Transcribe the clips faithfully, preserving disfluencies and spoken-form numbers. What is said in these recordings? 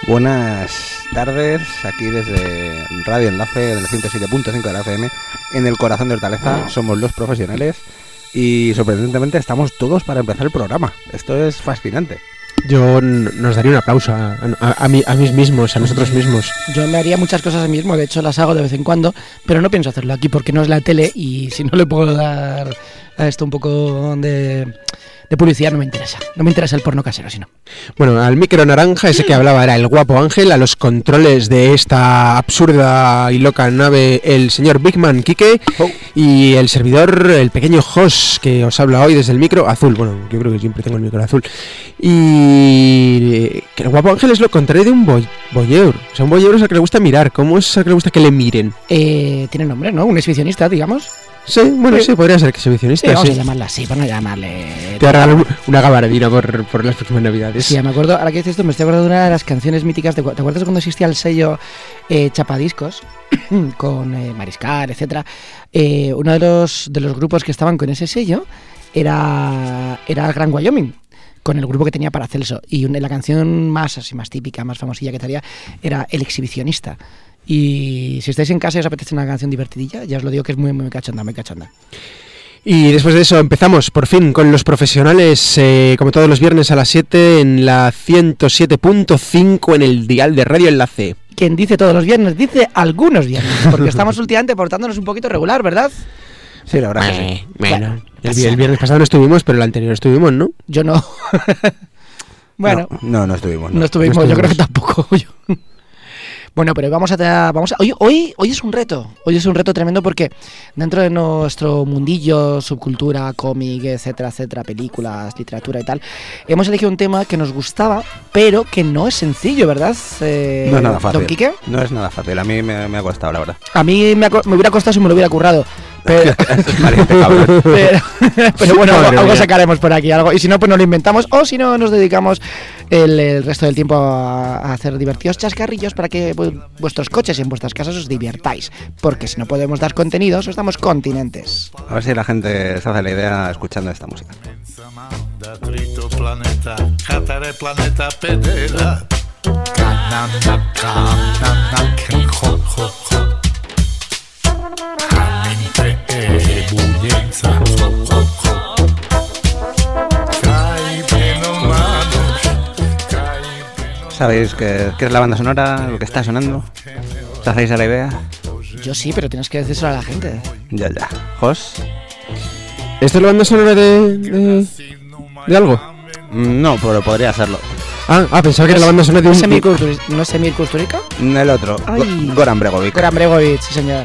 Buenas tardes, aquí desde Radio Enlace, en el ciento siete punto cinco de la F M, en el corazón de Hortaleza. Somos los profesionales y sorprendentemente estamos todos para empezar el programa. Esto es fascinante. Yo nos daría un aplauso a, a, a, mí, a mí mismos, a nosotros mismos. Yo me haría muchas cosas a mí mismo, de hecho las hago de vez en cuando, pero no pienso hacerlo aquí porque no es la tele y si no le puedo dar a esto un poco de... De publicidad no me interesa, no me interesa el porno casero, sino. Bueno, al micro naranja, ese que hablaba era el guapo Ángel, a los controles de esta absurda y loca nave el señor Bigman Quique oh. y el servidor, el pequeño Jos, que os habla hoy desde el micro azul. Bueno, yo creo que siempre tengo el micro azul. Y que el guapo Ángel es lo contrario de un boy, voyeur. O sea, un voyeur es al que le gusta mirar. ¿Cómo es al que le gusta que le miren? Eh, tiene nombre, ¿no? Un exhibicionista, digamos. Sí, bueno, sí, podría ser exhibicionista. Sí, vamos sí. a llamarla así, vamos a llamarle... Te voy a regalar una gabardina por, por las próximas navidades. Sí, me acuerdo, ahora que dices esto, me estoy acordando de una de las canciones míticas. De, ¿te acuerdas cuando existía el sello eh, Chapadiscos? con eh, Mariscal, etcétera. Eh, uno de los, de los grupos que estaban con ese sello era, era Gran Wyoming, con el grupo que tenía Paracelso. Y una, la canción más, así, más típica, más famosilla que tenía era El Exhibicionista. Y si estáis en casa y os apetece una canción divertidilla, ya os lo digo que es muy, muy cachonda, muy cachonda. Y después de eso empezamos por fin con los profesionales, eh, como todos los viernes a las siete en la ciento siete punto cinco en el dial de Radio Enlace. Quien dice todos los viernes, dice algunos viernes, porque estamos últimamente portándonos un poquito regular, ¿verdad? Sí, la verdad que sí. Bueno, bueno el, el viernes pasado no estuvimos, pero el anterior estuvimos, ¿no? Yo no. Bueno. No, no, no estuvimos. No, no, estuvimos, no estuvimos, yo creo que tampoco. Yo. Bueno, pero vamos a, vamos a hoy, hoy, hoy es un reto, hoy es un reto tremendo porque dentro de nuestro mundillo, subcultura, cómic, etcétera, etcétera, películas, literatura y tal, hemos elegido un tema que nos gustaba, pero que no es sencillo, ¿verdad? Eh, no es nada fácil. ¿Don Quique? No es nada fácil, a mí me, me ha costado, la verdad. A mí me, ha, me hubiera costado si me lo hubiera currado. Pero, pero, pero bueno, algo, algo sacaremos por aquí, algo, y si no, pues nos lo inventamos, o si no, nos dedicamos el, el resto del tiempo a, a hacer divertidos chascarrillos para que pues, vuestros coches y en vuestras casas os diviertáis, porque si no podemos dar contenidos, os damos continentes. A ver si la gente se hace la idea escuchando esta música. ¿Sabéis qué, qué es la banda sonora, lo que está sonando? ¿Os hacéis a la idea? Yo sí, pero tienes que decírselo a la gente. Ya, ya. ¿Jos? ¿Esto es la banda sonora de, de, de algo? No, pero podría serlo. Ah, ah pensaba que era la banda sonora de un... ¿No es Emir Kusturica? El otro, Ay. Goran Bregovic. Goran Bregovic, sí señor.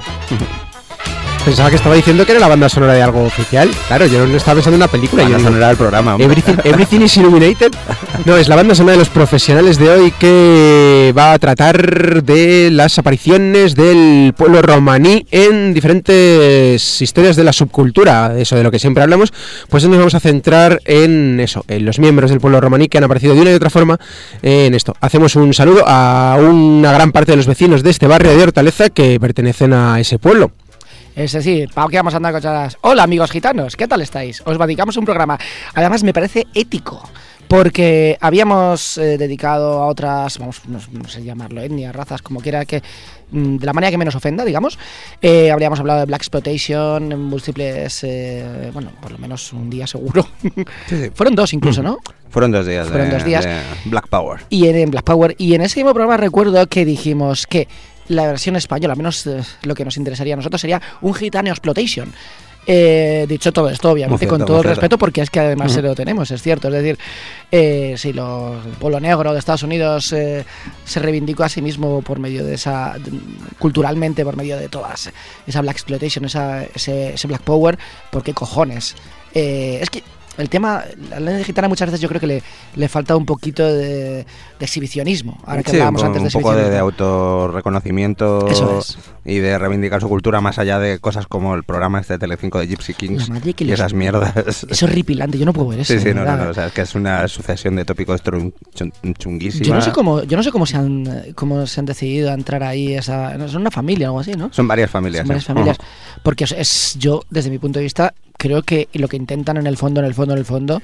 Pensaba que estaba diciendo que era la banda sonora de algo oficial. Claro, yo no estaba pensando en una película. La banda yo sonora del programa. Everything, everything is Illuminated. No, es la banda sonora de los profesionales de hoy que va a tratar de las apariciones del pueblo romaní en diferentes historias de la subcultura. Eso de lo que siempre hablamos. Pues nos vamos a centrar en eso, en los miembros del pueblo romaní que han aparecido de una y otra forma en esto. Hacemos un saludo a una gran parte de los vecinos de este barrio de Hortaleza que pertenecen a ese pueblo. Es decir, ¿para qué vamos a andar con cosas? Hola amigos gitanos, ¿qué tal estáis? Os dedicamos un programa, además me parece ético, porque habíamos eh, dedicado a otras, vamos, no, no sé llamarlo, etnias, razas, como quiera que, de la manera que menos ofenda, digamos. Eh, habríamos hablado de Blaxploitation en múltiples, eh, bueno, por lo menos un día seguro. Sí, sí. Fueron dos incluso, ¿no? Fueron dos días. Fueron de, dos días. De Black Power. Y en, en Black Power. Y en ese mismo programa recuerdo que dijimos que la versión española, al menos eh, lo que nos interesaría a nosotros, sería un Gitano Exploitation. Eh, dicho todo esto, obviamente, cierto, con todo el respeto, porque es que además uh-huh. se lo tenemos, es cierto. Es decir, eh, si los, el pueblo negro de Estados Unidos eh, se reivindicó a sí mismo por medio de esa, de, culturalmente, por medio de todas, esa Black Exploitation, esa, ese, ese Black Power, ¿por qué cojones? Eh, es que el tema, la ley gitana muchas veces yo creo que le, le falta un poquito de, de exhibicionismo. Ahora que sí, hablábamos antes de un poco de, de autorreconocimiento es. Y de reivindicar su cultura más allá de cosas como el programa este de Telecinco de Gypsy Kings y les... esas mierdas. Eso es horripilante, yo no puedo ver eso. Sí, sí, no, no, no, o sea, es que es una sucesión de tópicos chunguísimas. Yo no sé cómo, yo no sé cómo se han, cómo se han decidido a entrar ahí. Esa, son una familia o algo así, ¿no? Son varias familias. Son varias ¿eh? familias. Uh-huh. Porque es, es yo, desde mi punto de vista, creo que lo que intentan en el fondo, en el fondo, en el fondo,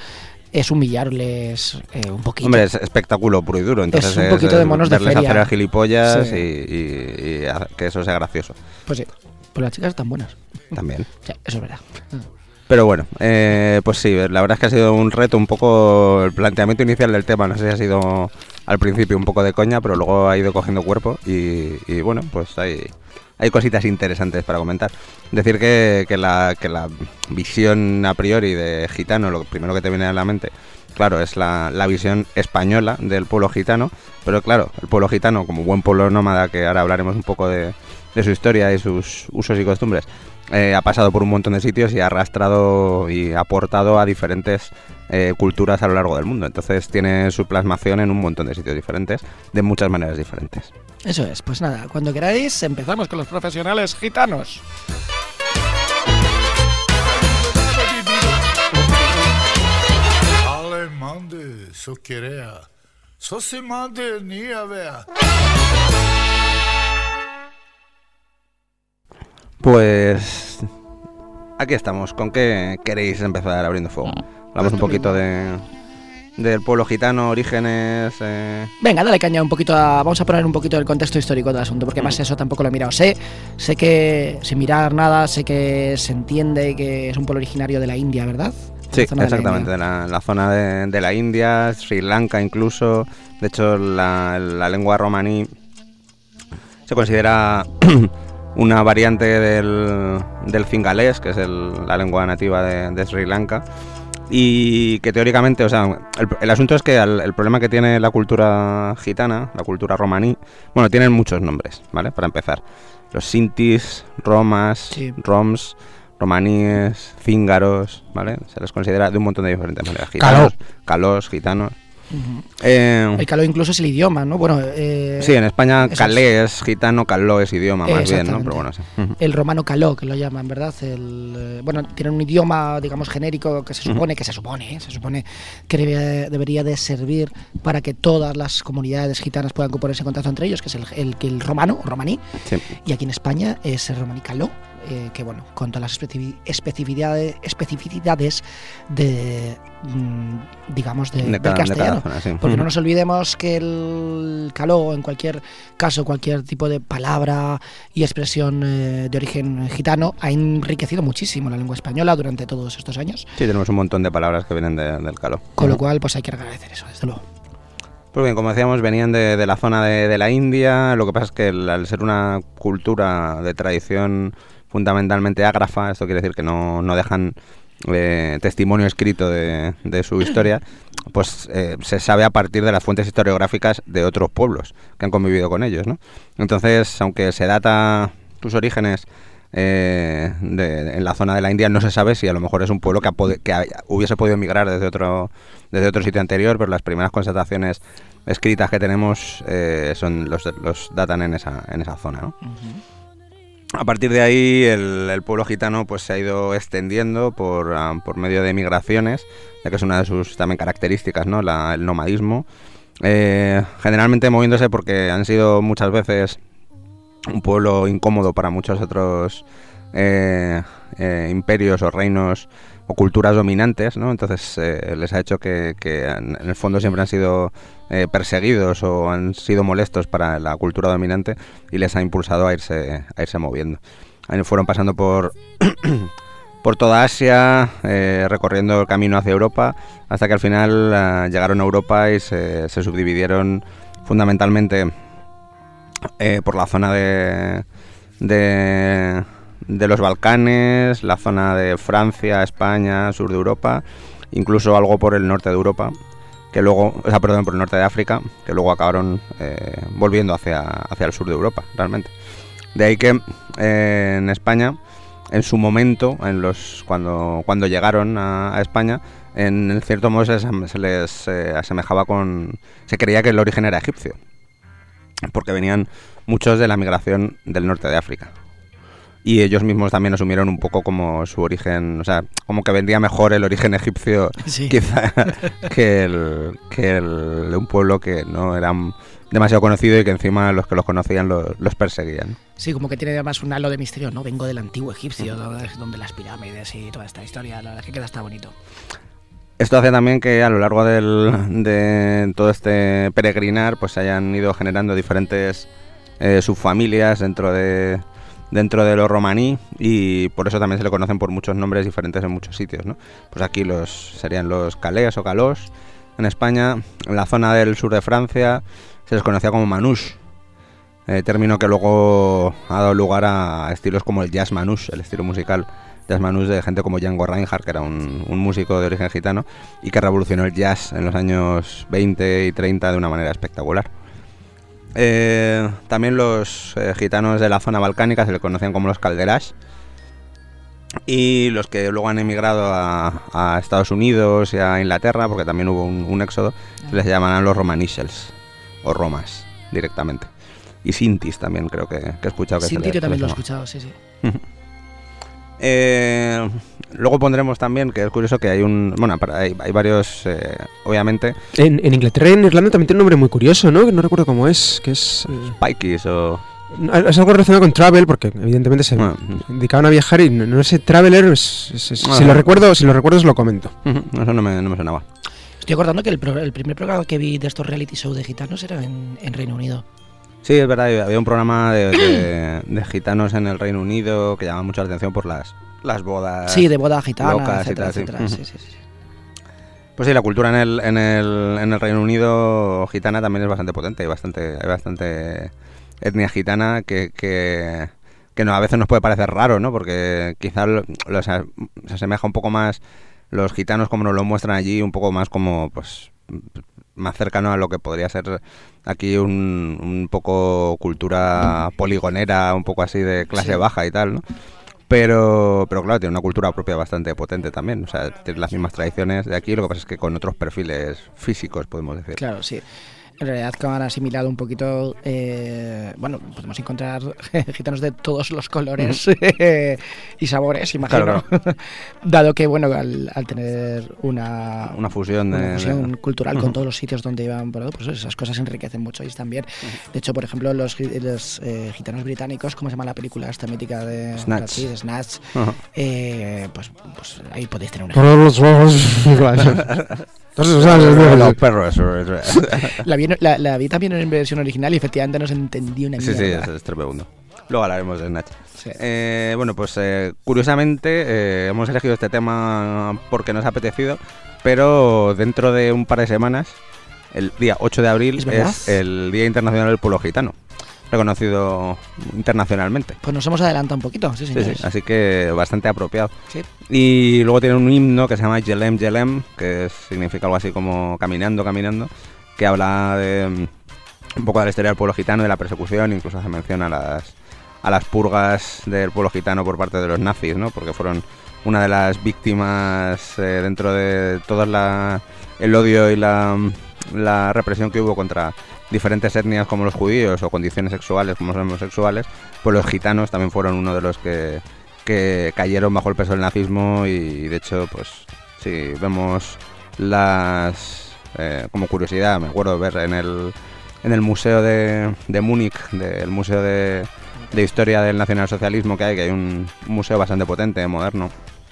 es humillarles eh, un poquito. Hombre, es espectáculo puro y duro. Entonces es un poquito es de monos de feria. hacer a gilipollas sí. y, y, y que eso sea gracioso. Pues sí, pues las chicas están buenas. También. Sí, eso es verdad. Pero bueno, eh, pues sí, la verdad es que ha sido un reto un poco el planteamiento inicial del tema. No sé si ha sido al principio un poco de coña, pero luego ha ido cogiendo cuerpo y, y bueno, pues hay, hay cositas interesantes para comentar. Decir que, que, la, que la visión a priori de gitano, lo primero que te viene a la mente, claro, es la, la visión española del pueblo gitano, pero claro, el pueblo gitano, como buen pueblo nómada, que ahora hablaremos un poco de, de su historia y sus usos y costumbres, Eh, ha pasado por un montón de sitios y ha arrastrado y ha aportado a diferentes eh, culturas a lo largo del mundo. Entonces tiene su plasmación en un montón de sitios diferentes, de muchas maneras diferentes. Eso es, pues nada, cuando queráis empezamos con los profesionales gitanos. Pues aquí estamos. ¿Con qué queréis empezar abriendo fuego? Hablamos un poquito de del pueblo gitano, orígenes... Eh... Venga, dale caña un poquito a... Vamos a poner un poquito el contexto histórico del asunto, porque más eso tampoco lo he mirado. Sé, sé que, sin mirar nada, sé que se entiende que es un pueblo originario de la India, ¿verdad? Sí, exactamente, de la, la zona de, de la India, Sri Lanka incluso. De hecho, la, la lengua romaní se considera una variante del, del cingalés, que es el, la lengua nativa de, de Sri Lanka. Y que teóricamente, o sea, el, el asunto es que el, el problema que tiene la cultura gitana, la cultura romaní, bueno, tienen muchos nombres, ¿vale? Para empezar, los sintis, romas, sí. roms, romaníes, cíngaros, ¿vale? Se les considera de un montón de diferentes maneras. Gitanos, calós, gitanos. Uh-huh. eh, el caló incluso es el idioma, ¿no? Bueno, eh, sí, en España calé es gitano, caló es idioma, más bien, ¿no? Pero bueno, sí. Uh-huh. El romano caló, que lo llaman, ¿verdad? El, eh, bueno, tienen un idioma, digamos, genérico que se supone, uh-huh. que se supone, ¿eh? se supone que debe, debería de servir para que todas las comunidades gitanas puedan ponerse en contacto entre ellos, que es el, el, el romano, romaní. Sí. Y aquí en España es el romaní caló. Eh, que bueno, con todas las especificidades, especificidades de, mmm, digamos, de, de del cada, castellano. De zona, sí. Porque uh-huh. no nos olvidemos que el caló, en cualquier caso, cualquier tipo de palabra y expresión eh, de origen gitano, ha enriquecido muchísimo la lengua española durante todos estos años. Sí, tenemos un montón de palabras que vienen de, del caló. Con lo cual, pues hay que agradecer eso, desde luego. Pues bien, como decíamos, venían de, de la zona de, de la India. Lo que pasa es que el, al ser una cultura de tradición fundamentalmente ágrafa, esto quiere decir que no, no dejan eh, testimonio escrito de, de su historia, pues eh, se sabe a partir de las fuentes historiográficas de otros pueblos que han convivido con ellos, ¿no? Entonces, aunque se data sus orígenes eh, de, de, en la zona de la India, no se sabe si a lo mejor es un pueblo que, ha pod- que ha, hubiese podido emigrar desde otro, desde otro sitio anterior, pero las primeras constataciones escritas que tenemos eh, son los, los datan en esa, en esa zona, ¿no? Uh-huh. A partir de ahí el, el pueblo gitano pues se ha ido extendiendo por, um, por medio de migraciones, ya que es una de sus también características, ¿no? La, el nomadismo, eh, generalmente moviéndose porque han sido muchas veces un pueblo incómodo para muchos otros eh, eh, imperios o reinos o culturas dominantes, ¿no? Entonces eh, les ha hecho que, que en el fondo siempre han sido eh, perseguidos o han sido molestos para la cultura dominante y les ha impulsado a irse a irse moviendo. Ahí fueron pasando por por toda Asia, eh, recorriendo el camino hacia Europa, hasta que al final eh, llegaron a Europa y se, se subdividieron fundamentalmente eh, por la zona de de de los Balcanes, la zona de Francia, España, sur de Europa, incluso algo por el norte de Europa, que luego, o sea, perdón, por el norte de África, que luego acabaron eh, volviendo hacia, hacia el sur de Europa, realmente. De ahí que eh, en España, en su momento, en los cuando cuando llegaron a, a España, en cierto modo se, se les eh, asemejaba con... se creía que el origen era egipcio, porque venían muchos de la migración del norte de África. Y ellos mismos también asumieron un poco como su origen, o sea, como que vendría mejor el origen egipcio, sí. quizá, que el, que el de un pueblo que no era demasiado conocido y que encima los que los conocían los, los perseguían. Sí, como que tiene además un halo de misterio, ¿no? Vengo del antiguo egipcio, donde las pirámides y toda esta historia, la verdad es que queda hasta bonito. Esto hace también que a lo largo del, de todo este peregrinar pues se hayan ido generando diferentes eh, subfamilias dentro de dentro de lo romaní, y por eso también se le conocen por muchos nombres diferentes en muchos sitios, ¿no? Pues aquí los serían los calés o calós en España. En la zona del sur de Francia se les conocía como manouche, eh, término que luego ha dado lugar a estilos como el jazz manouche, el estilo musical jazz manouche de gente como Django Reinhardt, que era un, un músico de origen gitano y que revolucionó el jazz en los años veinte y treinta de una manera espectacular. Eh, también los eh, gitanos de la zona balcánica se les conocían como los calderás, y los que luego han emigrado a, a Estados Unidos y a Inglaterra, porque también hubo un, un éxodo, se les llamarán los romanishels o romas directamente. Y sintis también creo que, que he escuchado que Sinti se le, yo también se lo he les llama. escuchado, sí, sí. Eh, luego pondremos también, que es curioso que hay un... Bueno, hay, hay varios, eh, obviamente... En, en Inglaterra y en Irlanda también tiene un nombre muy curioso, ¿no? Que no recuerdo cómo es, que es... Eh, Pikeys o... Es algo relacionado con travel, porque evidentemente se bueno, dedicaban a viajar y no, no sé, traveler, es, es, es, bueno, si lo recuerdo, si lo recuerdo os lo comento. Eso no me, no me sonaba. Estoy acordando que el, pro, el primer programa que vi de estos reality show de gitanos era en, en Reino Unido. Sí, es verdad, había un programa de, de, de gitanos en el Reino Unido que llamaba mucho la atención por las, las bodas. Sí, de boda gitana, locas y etcétera, tal, sí. etcétera. Sí, sí, sí. Pues sí, la cultura en el, en el, en el Reino Unido gitana también es bastante potente, hay bastante, hay bastante etnia gitana que, que, que no, a veces nos puede parecer raro, ¿no? Porque quizás lo, lo, se asemeja un poco más los gitanos como nos lo muestran allí, un poco más como, pues, más cercano a lo que podría ser aquí un, un poco cultura poligonera, un poco así de clase Sí. baja y tal, ¿no? Pero, pero claro, tiene una cultura propia bastante potente también. O sea, tiene las mismas tradiciones de aquí, lo que pasa es que con otros perfiles físicos, podemos decir. Claro, sí. En realidad que han asimilado un poquito, eh, bueno, podemos encontrar gitanos de todos los colores y sabores, imagino. Claro, claro. Dado que, bueno, al, al tener una, Una fusión, una de, fusión de... cultural Uh-huh. con todos los sitios donde iban, bueno, pues esas cosas enriquecen mucho y también. Uh-huh. De hecho, por ejemplo, los, los eh, gitanos británicos, ¿cómo se llama la película esta mítica de Snatch? Sí, de Snatch. Uh-huh. eh, pues, pues ahí podéis tener un ejemplo. Los perros. La vi, la, la vi también en versión original y efectivamente no se entendió una Sí, sí, mierda. es, es tremendo. Luego hablaremos de Snatch. Sí. Eh, bueno, pues eh, curiosamente eh, hemos elegido este tema porque nos ha apetecido, pero dentro de un par de semanas, el día ocho de abril, ¿Es es, verdad? el Día Internacional del Pueblo Gitano, reconocido internacionalmente. Pues nos hemos adelantado un poquito, sí, Sí, señores. sí, así que bastante apropiado. Sí. Y luego tiene un himno que se llama Yelem Yelem, que significa algo así como caminando, caminando, que habla de un poco de la historia del pueblo gitano, de la persecución, incluso hace mención a las, a las purgas del pueblo gitano por parte de los nazis, ¿no? Porque fueron una de las víctimas eh, dentro de todo la, el odio y la, la represión que hubo contra diferentes etnias como los judíos o condiciones sexuales como los homosexuales. Pues los gitanos también fueron uno de los que que cayeron bajo el peso del nazismo, y de hecho, pues sí, vemos las... Eh, como curiosidad, me acuerdo ver en el, en el museo de, de Múnich, del museo de, de historia del nacionalsocialismo que hay, que hay un museo bastante potente, moderno,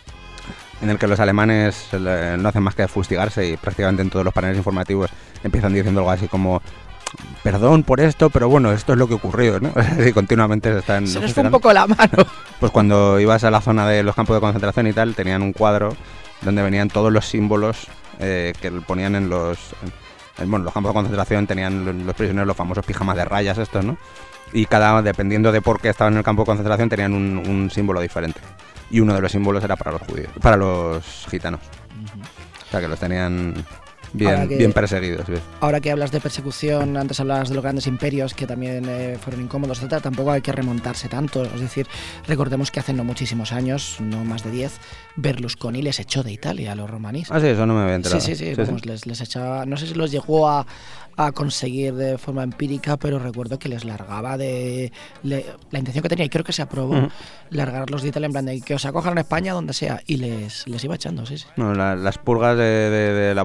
en el que los alemanes eh, no hacen más que fustigarse, y prácticamente en todos los paneles informativos empiezan diciendo algo así como: perdón por esto, pero bueno, esto es lo que ocurrió, ¿no? Y continuamente se están... Se nos fue un poco la mano. Pues cuando ibas a la zona de los campos de concentración y tal, tenían un cuadro donde venían todos los símbolos eh, que ponían en los... En, en, bueno, los campos de concentración tenían los, los prisioneros los famosos pijamas de rayas estos, ¿no? Y cada, dependiendo de por qué estaban en el campo de concentración, tenían un, un símbolo diferente. Y uno de los símbolos era para los judíos, para los gitanos. Uh-huh. O sea que los tenían... Bien, que, bien perseguidos. Bien. Ahora que hablas de persecución, antes hablabas de los grandes imperios que también eh, fueron incómodos, etcétera. Tampoco hay que remontarse tanto. Es decir, recordemos que hace no muchísimos años, no más de diez, Berlusconi les echó de Italia a los romaníes. Ah, sí, eso no me había enterado. Sí, sí, sí. sí, vamos, sí. Les, les echaba. No sé si los llegó a, a conseguir de forma empírica, pero recuerdo que les largaba de. Le, la intención que tenía, y creo que se aprobó, uh-huh. largarlos de Italia en plan de que os acojan en España, donde sea, y les, les iba echando, sí, sí. No, la, las purgas de, de, de la población gitana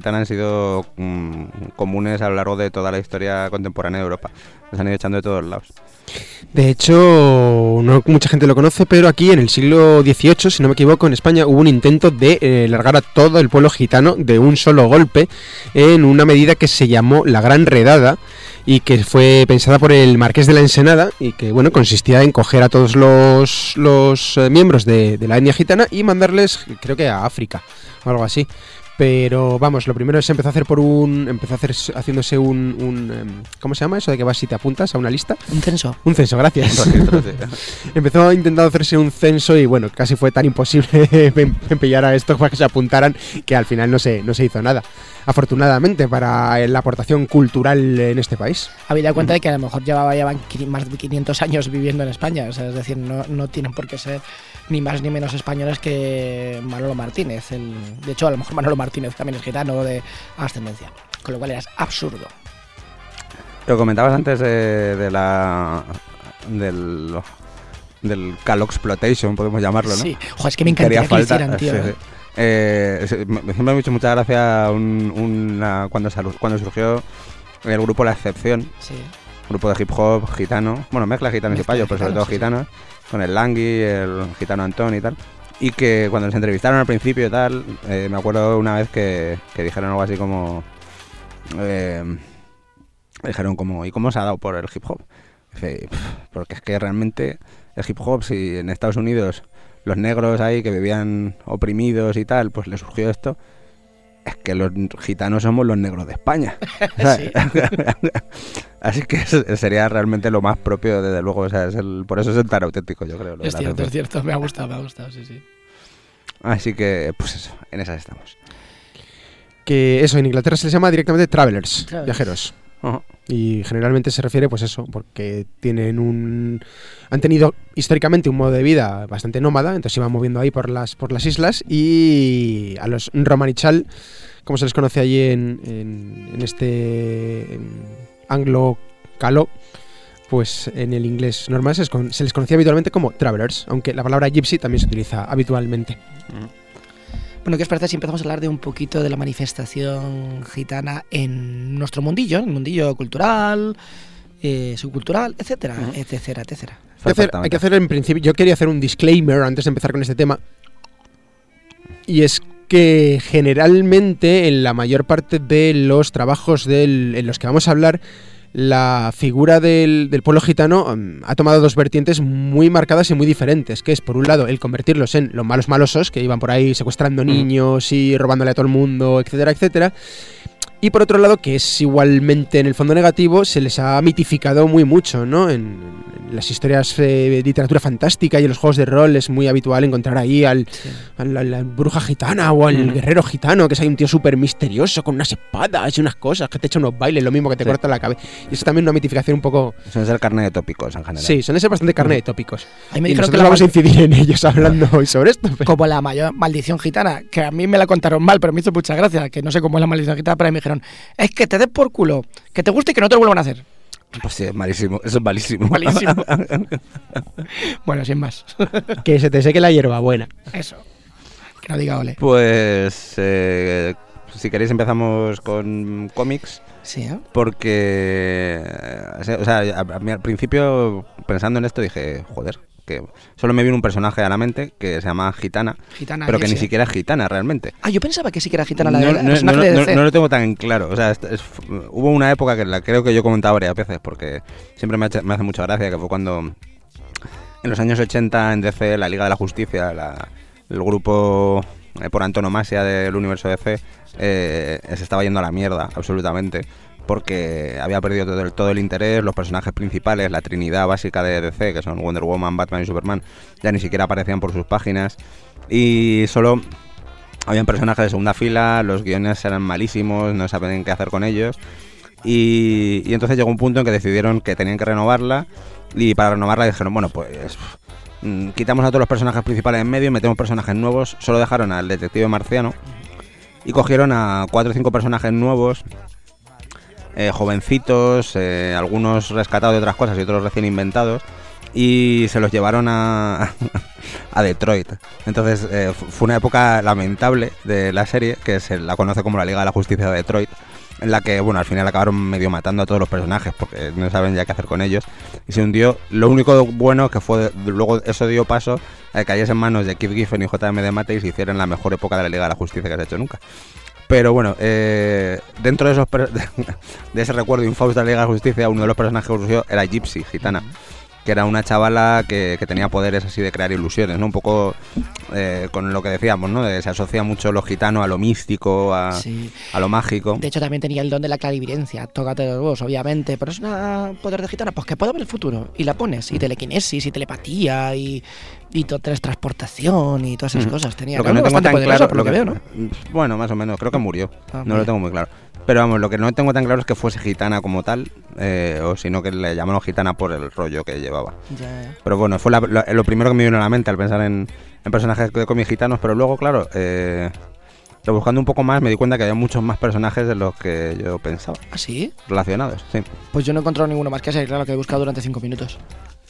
gitana han sido mmm, comunes a lo largo de toda la historia contemporánea de Europa. Los han ido echando de todos lados. De hecho, no mucha gente lo conoce, pero aquí en el siglo dieciocho, si no me equivoco, en España hubo un intento de eh, largar a todo el pueblo gitano de un solo golpe en una medida que se llamó la Gran Redada y que fue pensada por el Marqués de la Ensenada y que, bueno, consistía en coger a todos los, los eh, miembros de, de la etnia gitana y mandarles, creo que a África o algo así. Pero vamos, lo primero se empezó a hacer por un... Empezó a hacer haciéndose un, un... ¿Cómo se llama eso de que vas y te apuntas a una lista? Un censo. Un censo, gracias. Empezó intentando hacerse un censo y bueno, casi fue tan imposible empellar a esto para que se apuntaran que al final no se, no se hizo nada. Afortunadamente para la aportación cultural en este país. Habéis dado cuenta de que a lo mejor llevaba, llevan más de quinientos años viviendo en España, o sea, es decir, no, no tienen por qué ser ni más ni menos españoles que Manolo Martínez. El, de hecho, a lo mejor Manolo Martínez también es gitano de ascendencia, con lo cual era absurdo. Lo comentabas antes de, de la... del... del Caloxploitation, podemos llamarlo, ¿no? Sí, ojo, es que me encantaría que, que lo hicieran, tío. Sí, sí. Eh, siempre me ha hecho mucha gracia un, una, cuando, sal, cuando surgió el grupo La Excepción, sí. Grupo de hip hop gitano, bueno, mezcla gitanos y payos, pero sobre todo sí, gitanos, sí. Con el Langui, el gitano Antón y tal, y que cuando les entrevistaron al principio y tal, eh, me acuerdo una vez que, que dijeron algo así como, eh, dijeron como, ¿y cómo se ha dado por el hip hop? Dice, porque es que realmente el hip hop, si en Estados Unidos los negros ahí que vivían oprimidos y tal, pues les surgió esto, es que los gitanos somos los negros de España. Sí. Así que sería realmente lo más propio, desde luego, o sea, es el, por eso es el tan auténtico, yo creo. Es cierto, es cierto, me ha gustado, me ha gustado, sí, sí. Así que, pues eso, en esas estamos. Que eso, en Inglaterra se les llama directamente travelers, Travelers. viajeros. Uh-huh. Y generalmente se refiere, pues eso, porque tienen un... han tenido históricamente un modo de vida bastante nómada, entonces se iban moviendo ahí por las por las islas, y a los romanichal, como se les conoce allí en, en, en este en anglo-caló, pues en el inglés normal se les, con, se les conocía habitualmente como travelers, aunque la palabra gypsy también se utiliza habitualmente. Uh-huh. Bueno, ¿qué os parece si empezamos a hablar de un poquito de la manifestación gitana en nuestro mundillo, en el mundillo cultural, eh, subcultural, etcétera, uh-huh. etcétera, etcétera? Hay que, hacer, hay que hacer en principio, yo quería hacer un disclaimer antes de empezar con este tema, y es que generalmente en la mayor parte de los trabajos del, en los que vamos a hablar, la figura del, del pueblo gitano um, ha tomado dos vertientes muy marcadas y muy diferentes, que es, por un lado, el convertirlos en los malos malosos, que iban por ahí secuestrando niños y robándole a todo el mundo, etcétera, etcétera. Y por otro lado, que es igualmente en el fondo negativo, se les ha mitificado muy mucho, ¿no? En, en las historias de literatura fantástica y en los juegos de rol es muy habitual encontrar ahí al, sí. a la, la bruja gitana o al mm. guerrero gitano, que es ahí un tío súper misterioso con unas espadas y unas cosas, que te echa unos bailes, lo mismo que te sí. corta la cabeza. Y eso también es una mitificación un poco... Suelen ser carne de tópicos en general. Sí, suelen ser bastante carne mm. de tópicos. Ahí me y nosotros que la vamos mal... a incidir en ellos hablando hoy sobre esto. Pero... Como la mayor maldición gitana, que a mí me la contaron mal, pero me hizo mucha gracia, que no sé cómo es la maldición gitana, pero me dijeron, es que te des por culo, que te guste y que no te lo vuelvan a hacer. Pues sí, es malísimo, eso es malísimo. Malísimo. Bueno, sin más. Que se te seque la hierbabuena. Eso. Que no diga ole. Pues, eh, si queréis empezamos con cómics. Sí, ¿eh? Porque, o sea, a, a mí al principio, pensando en esto, dije, joder, que solo me vino un personaje a la mente que se llama Gitana, gitana pero que ese. Ni siquiera es gitana realmente. Ah, yo pensaba que sí que era gitana la no, de no, personaje no, de D C. No, no lo tengo tan claro, o sea, es, es, hubo una época que la creo que yo he comentado varias veces, porque siempre me, ha, me hace mucha gracia, que fue cuando en los años ochenta en D C, la Liga de la Justicia, la, el grupo eh, por antonomasia del universo D C, eh, se estaba yendo a la mierda, absolutamente. Porque había perdido todo el, todo el interés, los personajes principales, la trinidad básica de D C, que son Wonder Woman, Batman y Superman, ya ni siquiera aparecían por sus páginas. Y solo habían personajes de segunda fila, los guiones eran malísimos, no sabían qué hacer con ellos. Y, y entonces llegó un punto en que decidieron que tenían que renovarla. Y para renovarla dijeron, bueno, pues mmm, quitamos a todos los personajes principales en medio y metemos personajes nuevos. Solo dejaron al detective marciano y cogieron a cuatro o cinco personajes nuevos, Eh, jovencitos, eh, algunos rescatados de otras cosas y otros recién inventados, y se los llevaron a, a Detroit. Entonces eh, fue una época lamentable de la serie, que se la conoce como la Liga de la Justicia de Detroit, en la que, bueno, al final acabaron medio matando a todos los personajes porque no saben ya qué hacer con ellos y se hundió. Lo único bueno que fue, luego eso dio paso a que cayese en manos de Keith Giffen y J M de Mate y se hicieran la mejor época de la Liga de la Justicia que se ha hecho nunca. Pero bueno, eh, dentro de esos de ese recuerdo infausto de la Liga de la Justicia, uno de los personajes que surgió era Gypsy, gitana, que era una chavala que, que tenía poderes así de crear ilusiones, ¿no? Un poco eh, con lo que decíamos, ¿no? De, se asocia mucho lo gitano a lo místico, a, sí. a lo mágico. De hecho, también tenía el don de la clarividencia. Tócate los huevos, obviamente, pero es un poder de gitana, pues que puedo ver el futuro. Y la pones, y telequinesis, y telepatía, y, y teletransportación, y todas esas mm. cosas. Tenía lo que no tengo tan claro, por lo que, que veo, ¿no? Bueno, más o menos, creo que murió. Ah, no mira. Lo tengo muy claro. Pero vamos, lo que no tengo tan claro es que fuese gitana como tal, eh, o sino que le llamaron gitana por el rollo que llevaba. Ya, ya. Pero bueno, fue la, lo, lo primero que me vino a la mente al pensar en, en personajes de cómics gitanos, pero luego, claro, eh, buscando un poco más me di cuenta que había muchos más personajes de los que yo pensaba. ¿Ah, sí? Relacionados, sí. Pues yo no he encontrado ninguno más que ese, claro, que he buscado durante cinco minutos.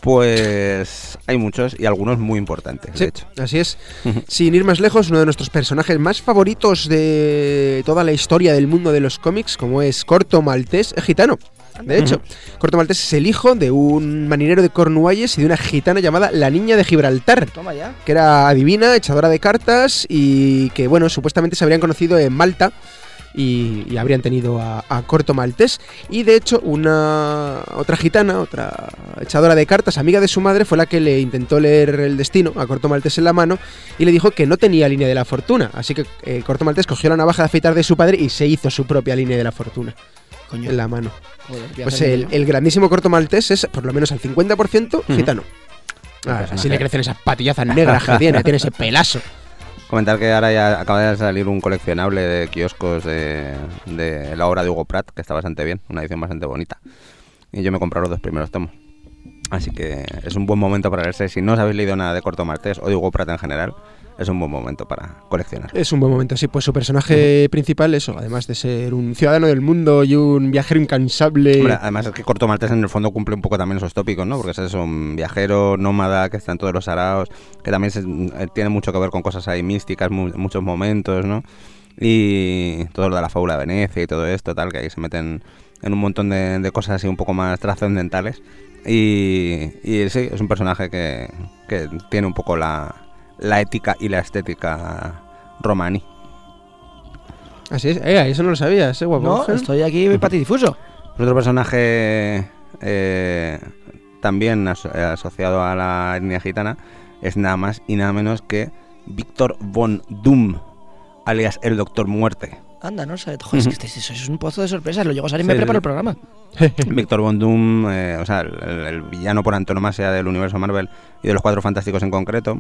Pues hay muchos y algunos muy importantes, sí, de hecho. Así es. Sin ir más lejos, uno de nuestros personajes más favoritos de toda la historia del mundo de los cómics, como es Corto Maltés, es gitano. De hecho, uh-huh. Corto Maltés es el hijo de un marinero de Cornualles y de una gitana llamada la Niña de Gibraltar. Toma ya. Que era adivina, echadora de cartas y que, bueno, supuestamente se habrían conocido en Malta. Y, y habrían tenido a, a Corto Maltés. Y de hecho una otra gitana, otra echadora de cartas, amiga de su madre, fue la que le intentó leer el destino a Corto Maltés en la mano y le dijo que no tenía línea de la fortuna. Así que eh, Corto Maltés cogió la navaja de afeitar de su padre y se hizo su propia línea de la fortuna. Coño. En la mano. Joder, pues el, el grandísimo Corto Maltés es por lo menos al cincuenta por ciento gitano. Uh-huh. Ah, así le crecen esas patillazas negras que tiene, tiene ese pelazo. Comentar que ahora ya acaba de salir un coleccionable de kioscos de, de la obra de Hugo Pratt, que está bastante bien, una edición bastante bonita. Y yo me compré los dos primeros tomos. Así que es un buen momento para leerse. Si no os habéis leído nada de Corto Maltés o de Hugo Pratt en general, es un buen momento para coleccionar. Es un buen momento, sí. Pues su personaje uh-huh. principal, eso, además de ser un ciudadano del mundo y un viajero incansable. Hombre, además es que Corto Maltés en el fondo cumple un poco también esos tópicos, ¿no? Porque es eso, un viajero nómada que está en todos los araos, que también se, eh, tiene mucho que ver con cosas ahí místicas, mu- muchos momentos, ¿no? Y todo lo de la fábula de Venecia y todo esto, tal, que ahí se meten en un montón de, de cosas así un poco más trascendentales. Y, y sí, es un personaje que, que tiene un poco la... la ética y la estética romaní. Así es, eh, eso no lo sabías, eh, guapo. No, estoy aquí patidifuso. Otro personaje eh, también as- asociado a la etnia gitana es nada más y nada menos que Victor Von Doom, alias el Doctor Muerte. Anda, no sé, joder, uh-huh. es que este, eso es un pozo de sorpresas, lo llego a salir y sí, me preparo sí. el programa. Victor Von Doom, eh, o sea, el, el villano por antonomasia del universo Marvel y de los Cuatro Fantásticos en concreto,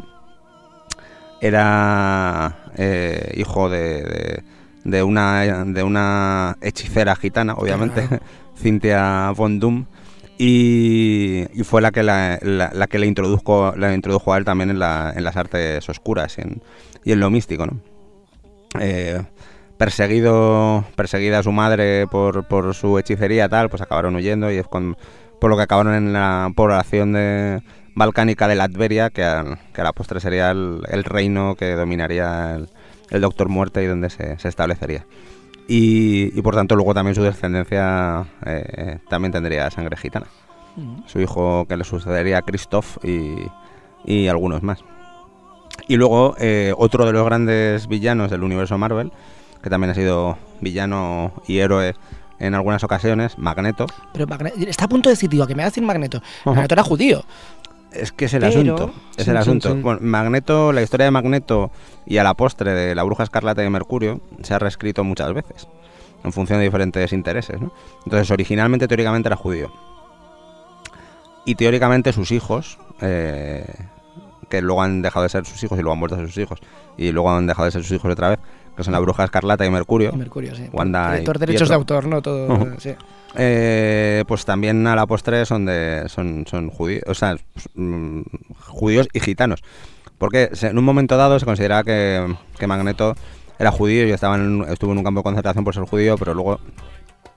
era eh, hijo de, de, de, una, de una hechicera gitana, obviamente, claro. Cynthia Von Doom, y, y fue la que, la, la, la que le, introdujo, le introdujo a él también en, la, en las artes oscuras y en, y en lo místico, ¿no? Eh, perseguido perseguida a su madre por, por su hechicería tal, pues acabaron huyendo y es con, por lo que acabaron en la población de balcánica de Latveria, que a, que a la postre sería el, el reino que dominaría el, el Doctor Muerte y donde se, se establecería. Y, y por tanto luego también su descendencia eh, también tendría sangre gitana. Mm. Su hijo que le sucedería, Christoph, y, y algunos más. Y luego eh, otro de los grandes villanos del universo Marvel, que también ha sido villano y héroe en algunas ocasiones, Magneto. Pero Magneto, está a punto de decir, digo, que me va a decir Magneto. Uh-huh. Magneto era judío. Es que es el Pero... asunto, es sí, el asunto. Sí, sí. Bueno, Magneto, la historia de Magneto y a la postre de la Bruja Escarlata de Mercurio se ha reescrito muchas veces, en función de diferentes intereses, ¿no? Entonces, originalmente, teóricamente, era judío. Y teóricamente sus hijos, eh, que luego han dejado de ser sus hijos y luego han vuelto a ser sus hijos, y luego han dejado de ser sus hijos otra vez, que son la Bruja Escarlata y Mercurio. Y Mercurio, sí. Wanda por derechos de autor, ¿no? Todo, uh-huh. sí. Eh, pues también a la postre son de son, son judíos, o sea, mm, judíos y gitanos. Porque en un momento dado se consideraba que, que Magneto era judío y estaba en, estuvo en un campo de concentración por ser judío, pero luego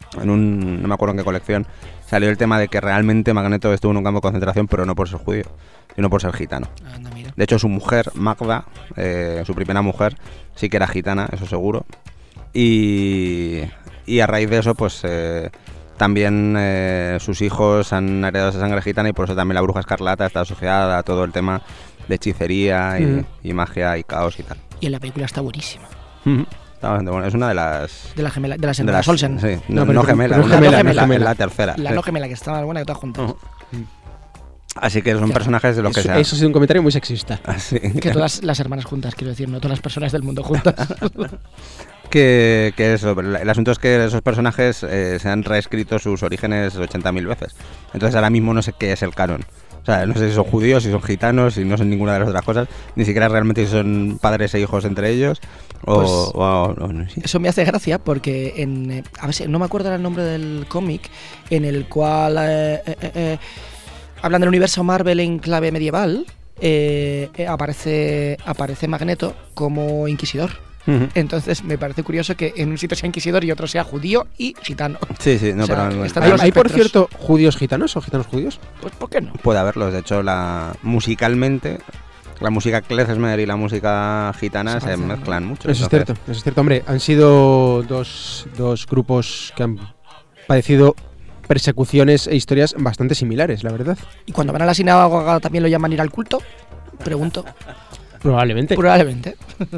en un, no me acuerdo en qué colección, salió el tema de que realmente Magneto estuvo en un campo de concentración, pero no por ser judío, sino por ser gitano. Anda, mira. De hecho, su mujer, Magda, eh, su primera mujer, sí que era gitana, eso seguro. Y, y a raíz de eso, pues eh, también eh, sus hijos han heredado esa sangre gitana y por eso también la bruja escarlata está asociada a todo el tema de hechicería y, Mm. y magia y caos y tal. Y en la película está buenísima. Está bastante bueno. Es una de las... De la gemela, de las de hermanas las- Olsen. Sí, No, no, pero- no gemela, pero una- gemela, la, no la- gemela. la tercera. La sí. no gemela, que está más buena que todas juntas. Ujú. Así que son Qué personajes de lo que Eso, sea. eso ha sido un comentario muy sexista. Así. Que todas las hermanas juntas, quiero decir, no todas las personas del mundo juntas. que, que eso, pero el asunto es que esos personajes eh, se han reescrito sus orígenes ochenta mil veces. Entonces ahora mismo no sé qué es el canon. O sea, no sé si son judíos, si son gitanos, si no son ninguna de las otras cosas. Ni siquiera realmente si son padres e hijos entre ellos. O, Pues, o- o- o- no sé. Eso me hace gracia porque en eh, a ver si no me acuerdo el nombre del cómic en el cual eh, eh, eh, eh, hablan del universo Marvel en clave medieval. eh, eh, aparece aparece Magneto como inquisidor. Ujú. Entonces me parece curioso que en un sitio sea inquisidor y otro sea judío y gitano. Sí, sí, no, O sea, pero están ¿Hay, los hay, por espectros. cierto, judíos gitanos o gitanos judíos? Pues ¿por qué no? puede haberlos. De hecho, la musicalmente, la música klezmer y la música gitana Se se, parecen. mezclan mucho. Eso es entonces- cierto, eso es cierto. Hombre, han sido dos, dos grupos que han padecido persecuciones e historias bastante similares, la verdad. Y cuando van a la sinagoga también lo llaman ir al culto. Pregunto. Probablemente. Probablemente.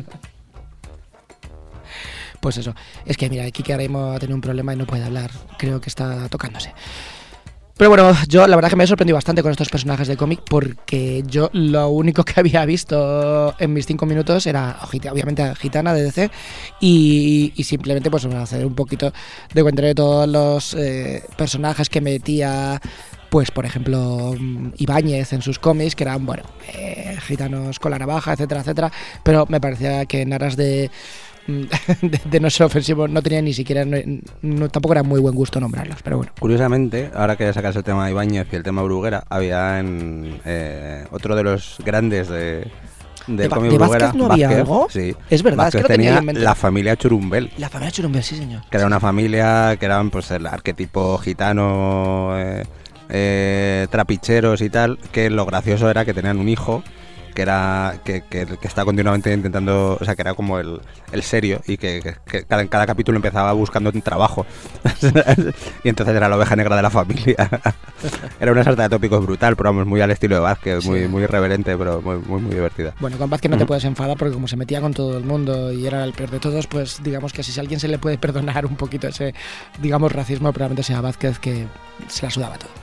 Pues eso. Es que mira, Kike ahora mismo ha tenido un problema y no puede hablar. Creo que está tocándose. Pero bueno, yo la verdad que me he sorprendido bastante con estos personajes de cómic porque yo lo único que había visto en mis cinco minutos era gita- obviamente a Gitana de D C y, y simplemente pues hacer un poquito de cuenta de todos los eh, personajes que metía, pues por ejemplo mm, Ibáñez en sus cómics, que eran, bueno, eh, gitanos con la navaja, etcétera, etcétera, pero me parecía que en aras de de, de no ser ofensivo no tenía ni siquiera no, no- tampoco era muy buen gusto nombrarlos, pero bueno. Curiosamente, ahora que sacas el tema de Ibáñez y el tema Bruguera, había en eh, otro de los grandes de, ¿De del Ba- cómic de Bruguera, Vázquez no había algo? Sí, Es verdad, es que Vázquez lo tenía tenía en mente. la familia Churumbel, La familia Churumbel, sí señor. que era una familia que eran pues el arquetipo gitano, eh, eh, trapicheros y tal, que lo gracioso era que tenían un hijo que era que, que, que estaba continuamente intentando, o sea, que era como el, el serio y que, que- que cada, en cada capítulo empezaba buscando un trabajo y entonces era la oveja negra de la familia. Era una sarta de tópicos brutal, pero vamos, muy al estilo de Vázquez, muy, Sí. muy irreverente, pero muy, muy, muy divertida. Bueno, con Vázquez no te Ujú. puedes enfadar porque como se metía con todo el mundo y era el peor de todos, pues digamos que si a alguien se le puede perdonar un poquito ese, digamos, racismo, probablemente sea Vázquez, que se la sudaba todo.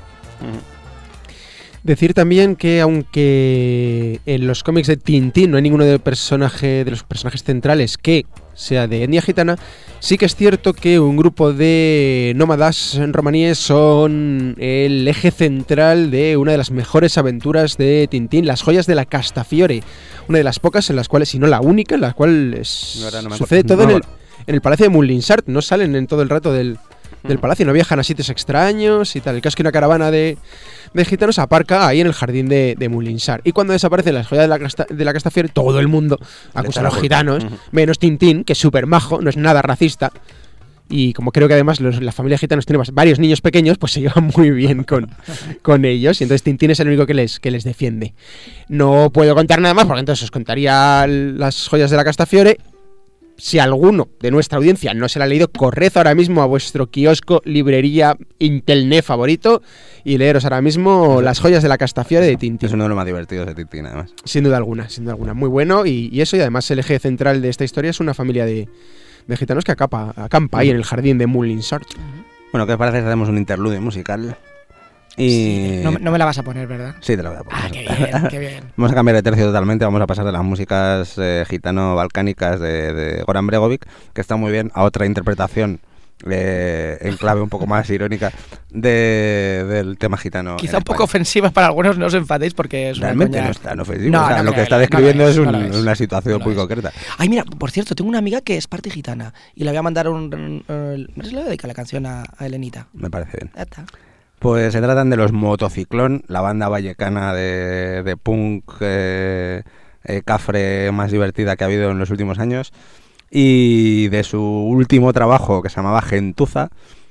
Decir también que aunque en los cómics de Tintín no hay ninguno de, personaje, de los personajes centrales que sea de etnia gitana, sí que es cierto que un grupo de nómadas romaníes son el eje central de una de las mejores aventuras de Tintín, las joyas de la Castafiore, una de las pocas en las cuales, si no la única, en la cual es- No era- no me sucede acuerdo. todo en No, el, en el Palacio de Mulinsart, no salen en todo el rato del, del palacio, no viajan a sitios extraños y tal. El caso es que una caravana de, de gitanos aparca ahí en el jardín de, de Mulinsart. Y cuando desaparecen las joyas de la, casta, de la Castafiore, todo el mundo acusa a los gitanos, Ujú. menos Tintín, que es súper majo, no es nada racista. Y como creo que además los- la familia gitanos tiene bas- varios niños pequeños, pues se llevan muy bien con, con ellos. Y entonces Tintín es el único que les, que les defiende. No puedo contar nada más, porque entonces os contaría las joyas de la Castafiore. Si alguno de nuestra audiencia no se la ha leído, corred ahora mismo a vuestro kiosco, librería, internet favorito y leeros ahora mismo las joyas de la Castafiore de Tintín. Es uno de los más divertidos de Tintín, además. Sin duda alguna, sin duda alguna. Muy bueno y, y eso, y además el eje central de esta historia es una familia de, de gitanos que acapa, acampa ahí en el jardín de Mulinsart. Bueno, ¿qué os parece si hacemos un interludio musical? Y... Sí, no, me- no me la vas a poner, ¿verdad? Sí, te lo voy a poner. Ah, qué bien, qué bien. Vamos a cambiar de tercio totalmente, vamos a pasar de las músicas eh, gitano-balcánicas de, de Goran Bregovic, que está muy bien, a otra interpretación eh, en clave un poco más irónica de, del tema gitano. Quizá en un poco España. ofensiva para algunos, no os enfadéis porque es una Realmente coña. no es tan ofensivo, No, o sea, no lo creo, que está no lo describiendo es, es, no un- lo es. una situación No lo muy es. concreta. Ay, mira, por cierto, tengo una amiga que es parte gitana y le voy a mandar un... un- un- ¿No se le dedica la canción a, a Elenita? Me parece bien. Ya está. Pues se tratan de los Motociclón, la banda vallecana de, de punk eh, eh, cafre más divertida que ha habido en los últimos años, y de su último trabajo, que se llamaba Gentuza,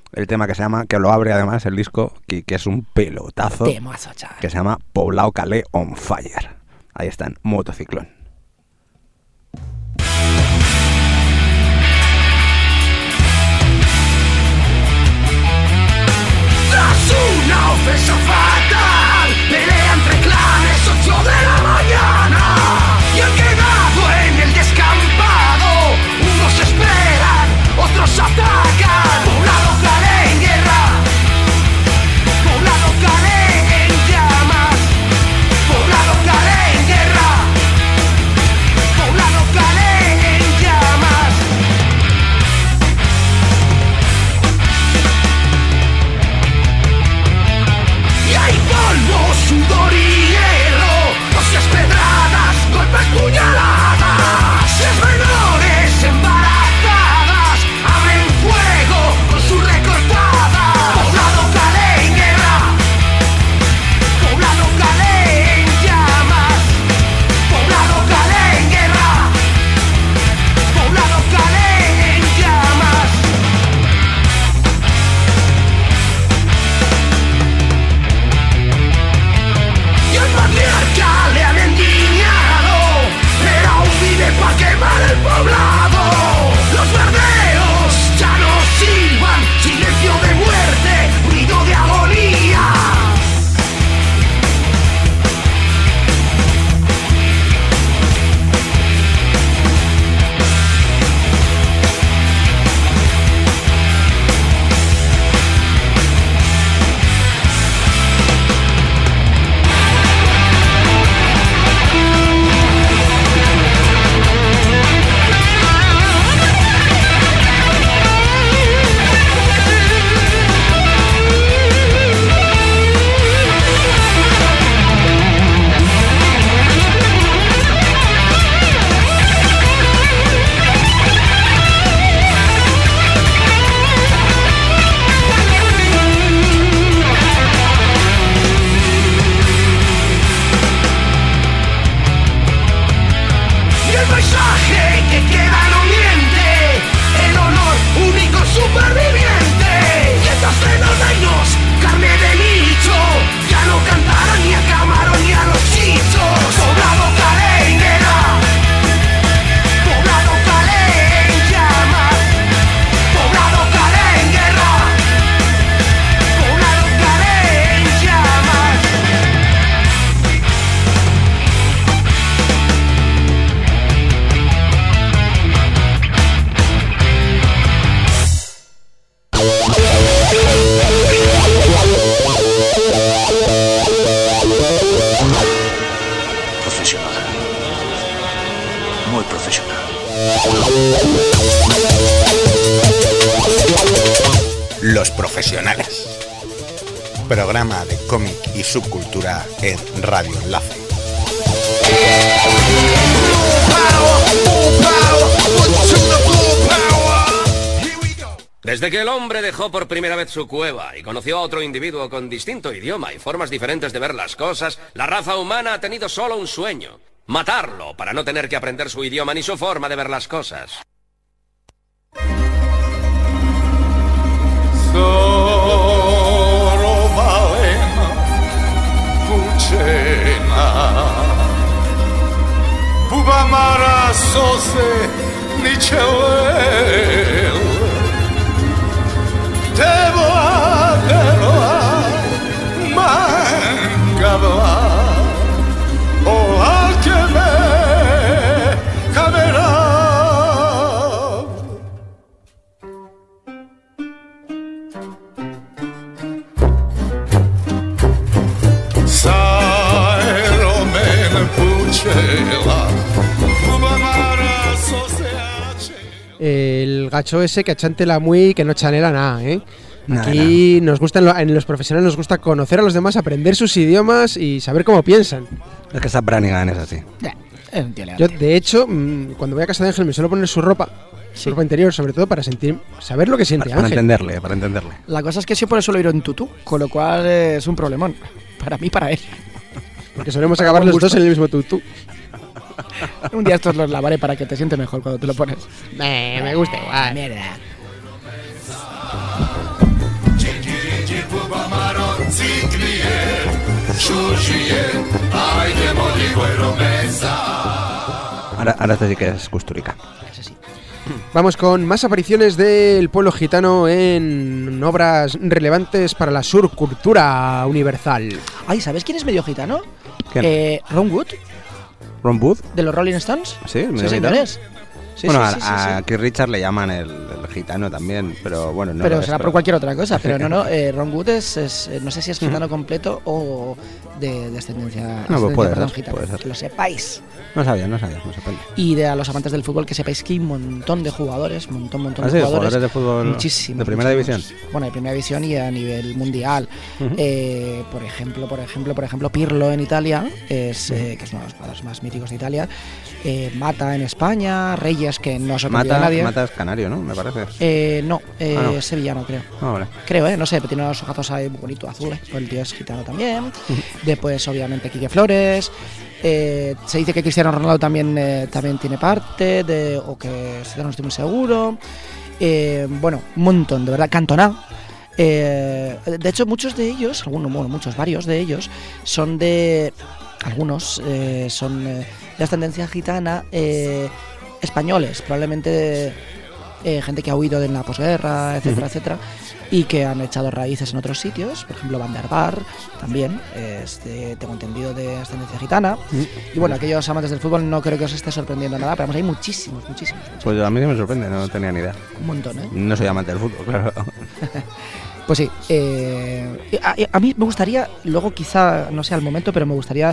el tema que se llama, que lo abre además el disco, que, que es un pelotazo, Temazo, chaval. que se llama Poblao Calé on Fire. Ahí está, en Motociclón. Tras una ofensa fatal, pelea entre clanes, ocho de la mañana, y han quedado en el descampado. Unos esperan, otros atacan. Poblado Calé en guerra, Poblado Calé en llamas, Poblado Calé en guerra, Poblado Calé en llamas. Y hay polvo, sudor y hierro, hostias, pedradas, golpes, puñaladas. Las menores embarazadas abren fuego con sus recortadas. Poblado Calé en guerra, Poblado Calé en llamas, Poblado Calé en guerra, Poblado Calé en llamas. Y el patriarca le han endiñado, pero aún vive pa' quemar el poblado. Los verdeos ya no silban, silencio de muerte, ruido de agonía. Y el paisaje que queda no miente, el honor único superviviente. Y estos fenómenos, carne de nicho, ya no cantarán ni a Camarón ni a los chichos. Poblado Calé en guerra, Poblado Calé en llamas, Poblado Calé en guerra, Poblado Calé en llamas. Profesional. Muy profesional. Los Profesionales. Programa de cómic y subcultura en Radio Enlace. Desde que el hombre dejó por primera vez su cueva y conoció a otro individuo con distinto idioma y formas diferentes de ver las cosas, la raza humana ha tenido solo un sueño: matarlo para no tener que aprender su idioma ni su forma de ver las cosas. El gacho ese que achantela muy, que no chanela nada, ¿eh? Nada, Aquí nada. nos gusta, en, lo- en los profesionales nos gusta conocer a los demás, aprender sus idiomas y saber cómo piensan. Es que esa Brannigan es así. Ya, es un tío Yo, elegante. de hecho, mm, cuando voy a casa de Ángel me suelo poner su ropa, su ropa interior, sobre todo para sentir, saber lo que siente Para, para Ángel. entenderle, para entenderle. La cosa es que siempre suelo ir en tutú, con lo cual eh, es un problemón. Para mí y para él. Porque solemos Para acabar buen los dos gusto. en el mismo tutú. Un día estos los lavaré para que te siente mejor cuando te lo pones. Me, me gusta igual. Mierda. Ahora, ahora este sí que es Kusturica. Ese sí. Vamos con más apariciones del pueblo gitano en obras relevantes para la subcultura universal. Ay, ¿sabes quién es medio gitano? ¿Quién? Eh, Ron Wood, ¿Ron Wood? de los Rolling Stones. Sí, medio Sí, gitano. señores. Sí, bueno, sí, sí, sí, a, a sí. Keith Richards le llaman el, el gitano también, pero bueno, no pero lo es, será pero- por cualquier otra cosa. Pero no, no, eh, Ron Wood es, es, eh, no sé si es gitano completo o de descendencia, pues descendencia, puede perdón, ser, gitana, puede ser. que lo sepáis. No sabía, no sabía, me sorprende. Y de a los amantes del fútbol que sepáis que hay un montón de jugadores, montón, montón ¿Ah, de sí? jugadores. ¿Jugadores de fútbol muchísimos, de primera muchísimos. división? Bueno, de primera división y a nivel mundial. Ujú. Eh, por ejemplo, por ejemplo, por ejemplo, Pirlo en Italia, es, eh, que es uno de los jugadores más míticos de Italia. Eh, Mata en España, Reyes, que no sorprendió a Mata, nadie. Mata es canario, ¿no? Me parece. Eh, no, eh, Ah, no. sevillano, creo. Ah, vale. Creo, ¿eh? No sé, pero tiene unos ojazos ahí muy bonitos, azules. Pues el tío es gitano también. Después, obviamente, Quique Flores. Eh, se dice que Cristiano Ronaldo también, eh, también tiene parte, de, o que no estoy muy seguro. Eh, bueno, un montón, de verdad. Cantona. Eh, de hecho, muchos de ellos, algunos, bueno, muchos, varios de ellos, son de. Algunos eh, son eh, de ascendencia gitana eh, españoles, probablemente eh, gente que ha huido de la posguerra, etcétera, etcétera, y que han echado raíces en otros sitios, por ejemplo Van der Bar también, es de, tengo entendido, de ascendencia gitana. Y bueno, aquellos amantes del fútbol no creo que os esté sorprendiendo nada, pero vamos, hay muchísimos, muchísimos, muchísimos, Pues a mí sí me sorprende, no tenía ni idea. un montón, ¿eh? No soy amante del fútbol, claro. Pues sí, eh, a, a mí me gustaría, luego quizá no sea el momento, pero me gustaría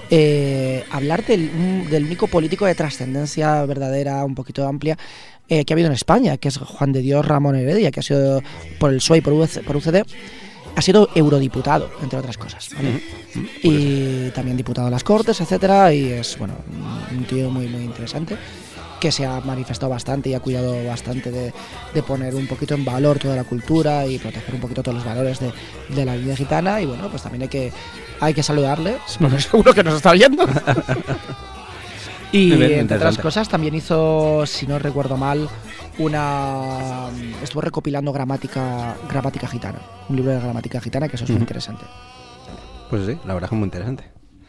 eh, hablar del, del único político de trascendencia verdadera, un poquito amplia, eh, que ha habido en España, que es Juan de Dios Ramón Heredia, que ha sido por el P S O E y por, U C, por U C D, ha sido eurodiputado, entre otras cosas, ¿vale? Y también diputado a las Cortes, etcétera, y es, bueno, un tío muy, muy interesante, que se ha manifestado bastante y ha cuidado bastante de, de poner un poquito en valor toda la cultura y proteger un poquito todos los valores de, de la línea gitana. Y bueno, pues también hay que, hay que saludarle, porque seguro que nos está oyendo. Y Muy bien, entre otras interesante. cosas también hizo, si no recuerdo mal, una estuvo recopilando gramática gramática gitana, un libro de gramática gitana, que eso es muy Ujú. interesante. Pues sí, la verdad es que es muy interesante.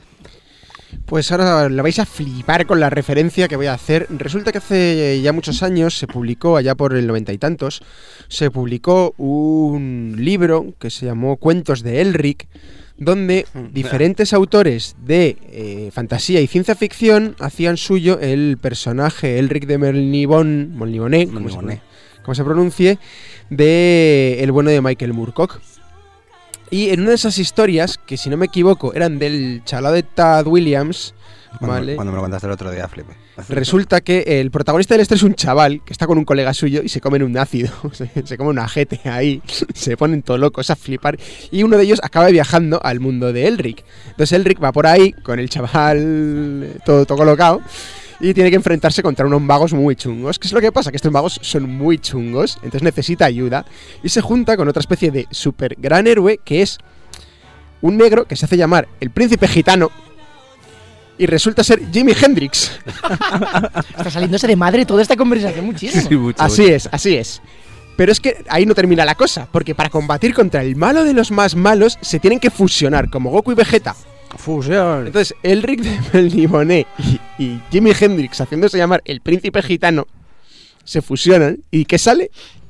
Pues ahora la vais a flipar con la referencia que voy a hacer. Resulta que hace ya muchos años se publicó, allá por el noventa y tantos, se publicó un libro que se llamó Cuentos de Elric, donde diferentes autores de eh, fantasía y ciencia ficción hacían suyo el personaje Elric de Melniboné, Melniboné, como se, Melniboné. como se pronuncie, de el bueno de Michael Moorcock. Y en una de esas historias, que si no me equivoco eran del chalado de Tad Williams, Cuando, ¿vale? cuando me lo contaste el otro día, flipé. Resulta que el protagonista de la historia es un chaval que está con un colega suyo y se comen un ácido, se, se come un ajete ahí, se ponen todo locos a flipar, y uno de ellos acaba viajando al mundo de Elric. Entonces Elric va por ahí con el chaval todo, todo colocado y tiene que enfrentarse contra unos magos muy chungos. ¿Qué es lo que pasa? Que estos magos son muy chungos, entonces necesita ayuda y se junta con otra especie de super gran héroe que es un negro que se hace llamar el príncipe gitano. Y resulta ser Jimi Hendrix. Está saliéndose de madre toda esta conversación muchísimo. Así es, así es. Pero es que ahí no termina la cosa, porque para combatir contra el malo de los más malos se tienen que fusionar, como Goku y Vegeta. Fusión. Entonces, Elric de Melniboné y, y Jimi Hendrix, haciéndose llamar el príncipe gitano, se fusionan. ¿Y qué sale?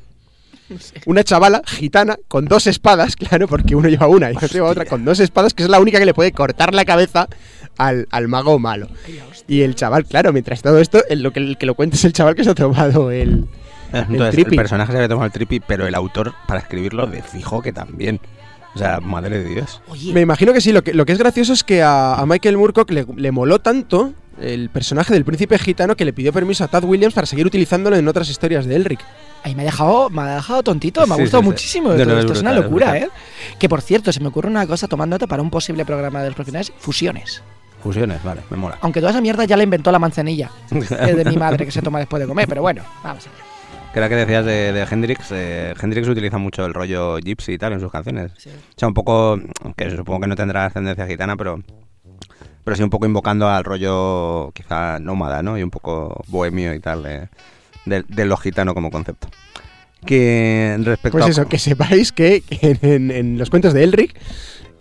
Una chavala gitana con dos espadas, claro, porque uno lleva una y otro lleva otra, con dos espadas, que es la única que le puede cortar la cabeza al, al mago malo. Y el chaval, claro, mientras todo esto, el, lo que, el que lo cuenta es el chaval que se ha tomado el, Entonces, el el, trippy. personaje se había tomado el trippy, pero el autor, para escribirlo, de fijo que también. O sea, madre de Dios. Oye, Me imagino que sí, lo que, lo que es gracioso es que a, a Michael Moorcock le, le moló tanto el personaje del príncipe gitano que le pidió permiso a Tad Williams para seguir utilizándolo en otras historias de Elric. ahí me ha dejado, me ha dejado tontito, me ha Sí, gustado sí, sí. muchísimo. No, Esto, no, es esto es una brutal, es locura, brutal. ¿eh? Que por cierto, se me ocurre una cosa, tomando nota para un posible programa de los profesionales, fusiones. Fusiones, vale, me mola. Aunque toda esa mierda ya la inventó la manzanilla eh, de mi madre, que se toma después de comer, pero bueno, vamos a ver. Que era que decías de, de Hendrix, eh, Hendrix utiliza mucho el rollo gypsy y tal en sus canciones. Sí. O sea, un poco, que supongo que no tendrá ascendencia gitana, pero pero sí un poco invocando al rollo quizá nómada, ¿no? Y un poco bohemio y tal de, de, de lo gitano como concepto. Que respecto Pues a... eso, que sepáis que, que en, en los cuentos de Elric,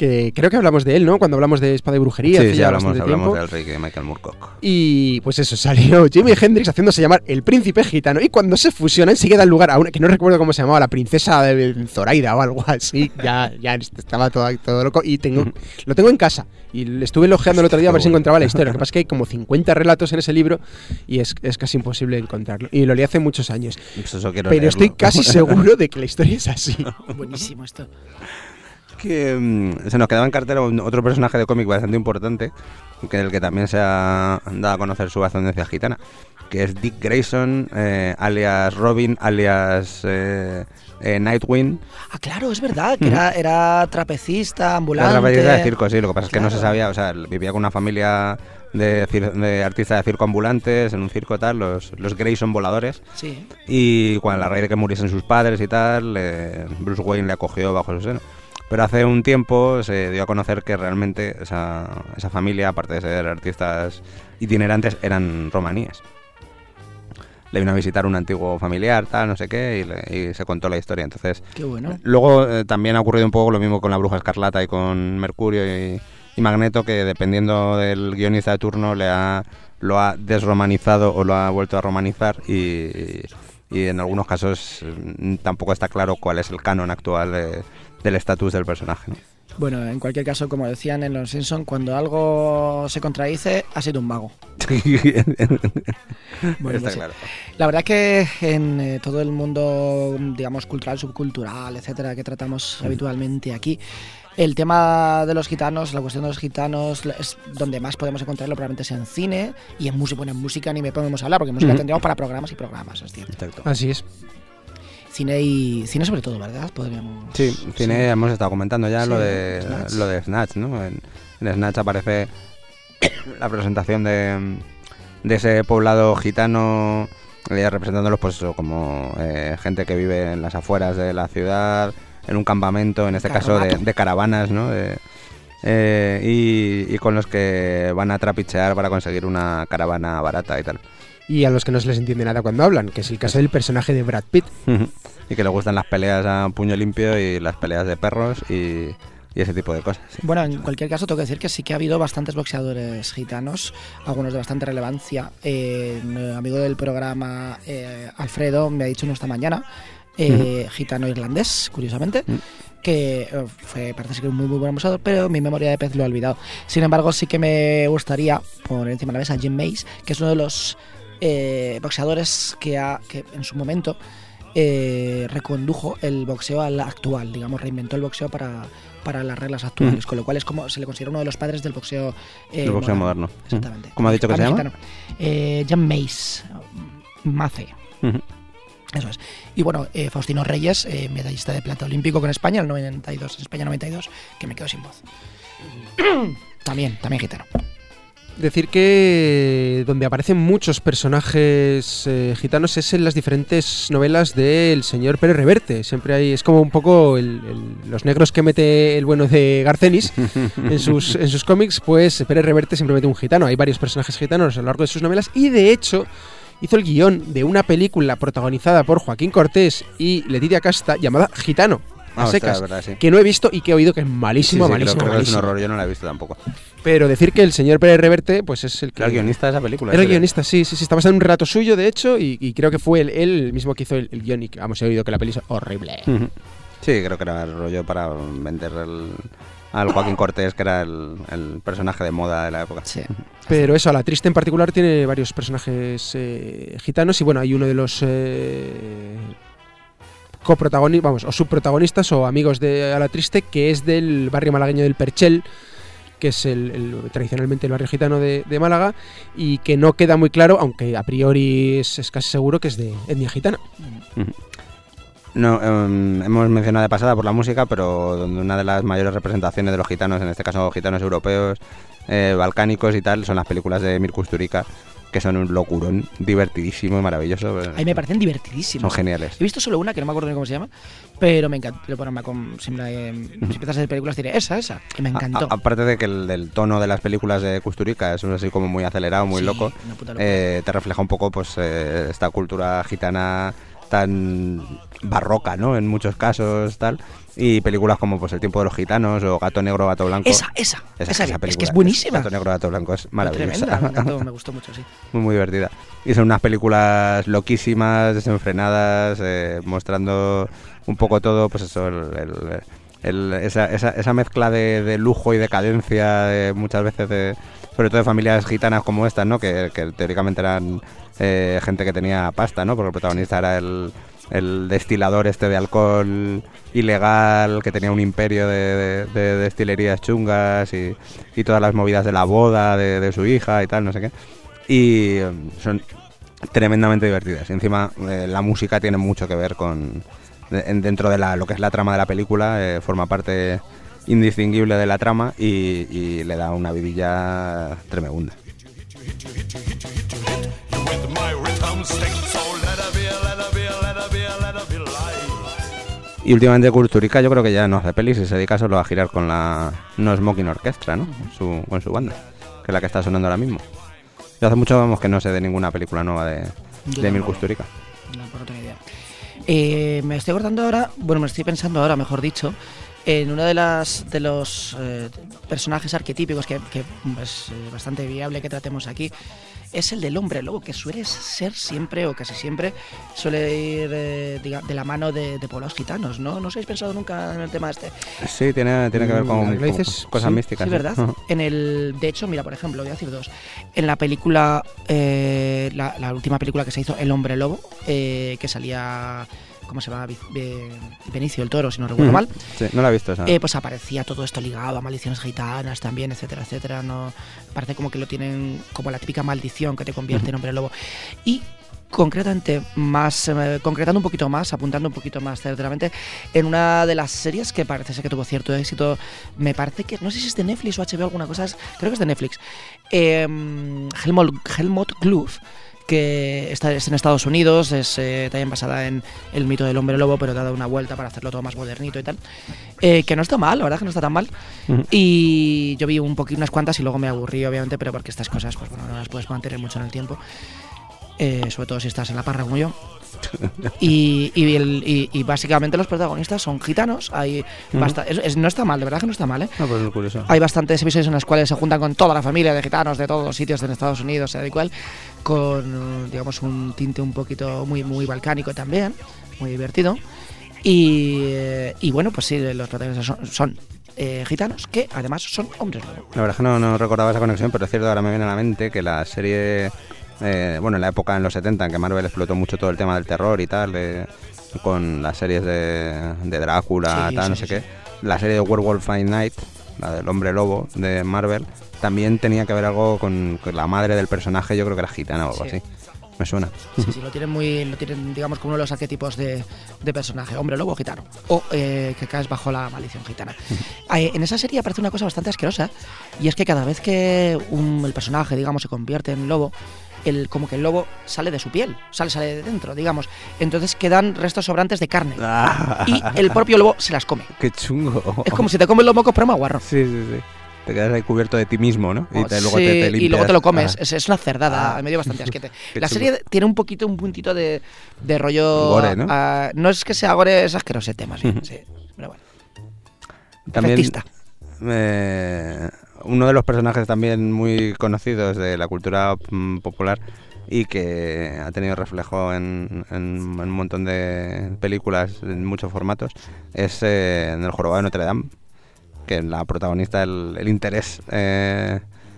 que creo que hablamos de él, ¿no? Cuando hablamos de Espada y Brujería. Sí, hace sí, ya hablamos, bastante hablamos tiempo. del rey de Michael Moorcock. Y pues eso, salió Jimi Hendrix haciéndose llamar el príncipe gitano. Y cuando se fusionan, sí que dan lugar a una que no recuerdo cómo se llamaba, la princesa de Zoraida o algo así. Ya, ya estaba todo, todo loco. Y tengo, lo tengo en casa. Y le estuve elogiando el otro día a ver si encontraba la historia. Lo que pasa es que hay como cincuenta relatos en ese libro y es, es casi imposible encontrarlo. Y lo leí hace muchos años. Pues eso quiero Pero leerlo. estoy casi seguro de que la historia es así. Buenísimo esto. Que mm, se nos quedaba en cartera un- otro personaje de cómic bastante importante, que el que también se ha dado a conocer su ascendencia gitana, que es Dick Grayson, eh, alias Robin, alias eh, eh, Nightwing. Ah, claro, es verdad, que era, era trapecista, ambulante. La trapecista de circo, sí, lo que pasa es que no se Claro. sabía, o sea, él vivía con una familia de, cir- de artistas de circo ambulantes, en un circo tal, los, los Grayson voladores. Sí. Y cuando a raíz de que muriesen sus padres y tal, eh, Bruce Wayne le acogió bajo su seno. Pero hace un tiempo se dio a conocer que realmente esa, esa familia, aparte de ser artistas itinerantes, eran romaníes. Le vino a visitar un antiguo familiar, tal, no sé qué, y, le- y se contó la historia. Entonces, Qué bueno. luego eh, también ha ocurrido un poco lo mismo con la Bruja Escarlata y con Mercurio y, y Magneto, que dependiendo del guionista de turno le ha, lo ha desromanizado o lo ha vuelto a romanizar y, y en algunos casos mm, tampoco está claro cuál es el canon actual de- del estatus del personaje, ¿no? Bueno, en cualquier caso, como decían en Los Simpsons, cuando algo se contradice, ha sido un mago. Bueno, Está pues sí. claro. La verdad es que en eh, todo el mundo, digamos, cultural, subcultural, etcétera, que tratamos habitualmente aquí, el tema de los gitanos, la cuestión de los gitanos, es donde más podemos encontrarlo probablemente es en cine y en música. Bueno, en música ni me podemos hablar, porque música Ujú. tendríamos para programas y programas, es cierto. Exacto. Así es. Cine y cine sobre todo, ¿verdad? Podríamos... Sí, cine hemos estado comentando ya Sí, lo de Snatch. lo de Snatch, ¿no? En, en Snatch aparece la presentación de, de ese poblado gitano, eh, representándolos pues eso, como eh, gente que vive en las afueras de la ciudad, en un campamento, en este caso de, Carromato. de caravanas, ¿no? De- eh, y, y con los que van a trapichear para conseguir una caravana barata y tal. Y a los que no se les entiende nada cuando hablan, que es el caso del personaje de Brad Pitt. Y que le gustan las peleas a puño limpio y las peleas de perros y, y ese tipo de cosas. Sí. Bueno, en cualquier caso, tengo que decir que sí que ha habido bastantes boxeadores gitanos, algunos de bastante relevancia. Eh, un amigo del programa, eh, Alfredo, me ha dicho uno esta mañana, eh, gitano irlandés, curiosamente, Mm. que eh, fue, parece ser que un muy, muy buen boxeador, pero mi memoria de pez lo ha olvidado. Sin embargo, sí que me gustaría poner encima de la mesa a Jim Mace, que es uno de los eh, boxeadores que, ha, que en su momento eh, recondujo el boxeo al actual, digamos, reinventó el boxeo para, para las reglas actuales, Mm. con lo cual es como se le considera uno de los padres del boxeo, eh, El boxeo moderno. Exactamente. ¿Cómo ha dicho que se llama? Mexicano. Eh, Jim Mace, Mace. Ujú. Eso es. Y bueno, eh, Faustino Reyes, eh, medallista de plata olímpico con España, el noventa y dos, España noventa y dos, que me quedo sin voz. También, también gitano. Decir que donde aparecen muchos personajes eh, gitanos es en las diferentes novelas del señor Pérez Reverte. Siempre hay, es como un poco el- el- los negros que mete el bueno de Garcenis en sus, en sus cómics, pues Pérez Reverte siempre mete un gitano. Hay varios personajes gitanos a lo largo de sus novelas y de hecho hizo el guión de una película protagonizada por Joaquín Cortés y Leticia Casta llamada Gitano. A Ah, ostras, secas, es verdad, sí. que no he visto y que he oído que es Sí, malísimo, sí, malísimo, creo, creo que es un malísimo. horror, yo no la he visto tampoco. Pero decir que el señor Pérez Reverte, pues es el que... Era el guionista de esa película. Era el ¿en serio? guionista, sí, sí, sí. Está basado en un relato suyo, de hecho, y, y creo que fue él, él el mismo que hizo el, el guión. Y vamos, he oído que la peli es horrible. Ujú. Sí, creo que era el rollo para vender el- al Joaquín Cortés, que era el, el personaje de moda de la época. Sí. Pero eso, La Triste en particular tiene varios personajes eh, gitanos. Y bueno, hay uno de los eh, coprotagonistas, vamos, o subprotagonistas o amigos de A la Triste, que es del barrio malagueño del Perchel, que es el, el- tradicionalmente el barrio gitano de, de Málaga, y que no queda muy claro, aunque a priori es, es casi seguro que es de etnia gitana. No, em, hemos mencionado de pasada por la música, pero donde una de las mayores representaciones de los gitanos, en este caso gitanos europeos, eh, balcánicos y tal, son las películas de Mir Kusturica, que son un locurón divertidísimo y maravilloso. A mí me parecen divertidísimos. Son geniales. He visto solo una, que no me acuerdo ni cómo se llama, pero me encantó. Bueno, me acom- si, me la, eh, si empiezas a hacer películas diré, esa, esa, que me encantó. A- a- aparte de que el, el tono de las películas de Kusturica es así como muy acelerado, muy Sí, loco, una puta locura. eh, te refleja un poco pues eh, esta cultura gitana tan barroca, ¿no? En muchos casos, tal. Y películas como pues El tiempo de los gitanos o Gato negro, gato blanco. Esa, esa, esa, esa, esa película, es que es buenísima. Gato negro, gato blanco es maravillosa. Tremenda, me encantó, me gustó mucho, sí. Muy, muy divertida. Y son unas películas loquísimas, desenfrenadas, eh, mostrando un poco todo, pues eso, el, el, el, esa, esa, esa mezcla de, de lujo y decadencia, de, muchas veces, de, sobre todo de familias gitanas como estas, ¿no? Que, que teóricamente eran eh, gente que tenía pasta, ¿no? Porque el protagonista era el... el destilador este de alcohol ilegal que tenía un imperio de, de, de destilerías chungas y, y todas las movidas de la boda de, de su hija y tal, no sé qué. Y son tremendamente divertidas. Y encima eh, la música tiene mucho que ver con... De, dentro de la, lo que es la trama de la película, eh, forma parte indistinguible de la trama y, y le da una vidilla tremenda. Y últimamente Kulturika yo creo que ya no hace pelis y se dedica solo a girar con la No Smoking Orchestra, ¿no? Su, con su banda, que es la que está sonando ahora mismo. Yo hace mucho vamos que no sé de ninguna película nueva de, de Emil Kusturica. No, no tengo idea. Eh, me estoy acordando ahora, bueno, me estoy pensando ahora, mejor dicho, en uno de las de los eh, personajes arquetípicos que, que es eh, bastante viable que tratemos aquí. Es el del hombre lobo, que suele ser siempre, o casi siempre, suele ir eh, diga, de la mano de, de pueblos gitanos, ¿no? ¿No os habéis pensado nunca en el tema este? Sí, tiene, tiene que ver con, con dices, cosas sí, místicas. Sí, ¿verdad? Uh-huh. En el, de hecho, mira, por ejemplo, voy a decir dos. En la película, eh, la, la última película que se hizo, El hombre lobo, eh, que salía... ¿Cómo se llama? Benicio el Toro, si no recuerdo uh-huh. mal. Sí, no la he visto esa. Eh, pues aparecía todo esto ligado a maldiciones gitanas también, etcétera, etcétera. No, parece como que lo tienen como la típica maldición que te convierte uh-huh. en hombre lobo. Y concretamente, más eh, concretando un poquito más, apuntando un poquito más certeramente, en una de las series que parece ser que tuvo cierto éxito, me parece que, no sé si es de Netflix o H B O alguna cosa, creo que es de Netflix, eh, Helmut, Helmut Kluf, que está es en Estados Unidos, es eh, también basada en el mito del hombre lobo, pero dado una vuelta para hacerlo todo más modernito y tal, eh, que no está mal, la verdad que no está tan mal. Uh-huh. Y yo vi un poquito, unas cuantas y luego me aburrí, obviamente, pero porque estas cosas pues bueno, no las puedes mantener mucho en el tiempo, eh, sobre todo si estás en la parra como yo. Y, y, el, y, y básicamente los protagonistas son gitanos. Hay uh-huh. basta- es, es, no está mal, de verdad que no está mal, ¿eh? No, pues es curioso. Hay bastantes episodios en los cuales se juntan con toda la familia de gitanos de todos los sitios en Estados Unidos, sea de cual, con digamos un tinte un poquito muy, muy balcánico también, muy divertido. Y, y bueno, pues sí, los protagonistas son, son eh, gitanos que además son hombres lobo. La verdad es que no, no recordaba esa conexión, pero es cierto, ahora me viene a la mente que la serie... Eh, bueno, en la época, en los setenta, en que Marvel explotó mucho todo el tema del terror y tal, de, con las series de, de Drácula, sí, tal, sí, no sé sí. qué. La serie de Werewolf by Night, la del hombre lobo de Marvel, también tenía que ver algo con, con la madre del personaje, yo creo que era gitana o algo sí. así. Me suena. Sí, sí, lo tienen muy, lo tienen, digamos, como uno de los arquetipos de, de personaje, hombre lobo gitano, o eh, que caes bajo la maldición gitana. eh, en esa serie aparece una cosa bastante asquerosa, y es que cada vez que un, el personaje, digamos, se convierte en lobo, el, como que el lobo sale de su piel, sale, sale de dentro, digamos. Entonces quedan restos sobrantes de carne. Y el propio lobo se las come. ¡Qué chungo! Es como si te comes los mocos, pero más guarro. Sí, sí, sí. Te quedas ahí cubierto de ti mismo, ¿no? Y, te, sí, luego te, te limpias. Y luego te lo comes. Es, es una cerdada, ah. medio bastante asquete. La serie chungo. Tiene un poquito, un puntito de, de rollo... Gore, ¿no? Uh, no es que sea gore, es asqueroso tema, sí. Uh-huh. Sí, pero bueno. También, efectista. Eh, uno de los personajes también muy conocidos de la cultura mm, popular y que ha tenido reflejo en, en, en un montón de películas en muchos formatos es eh, en El jorobado de Notre Dame, que la protagonista, el, el interés eh,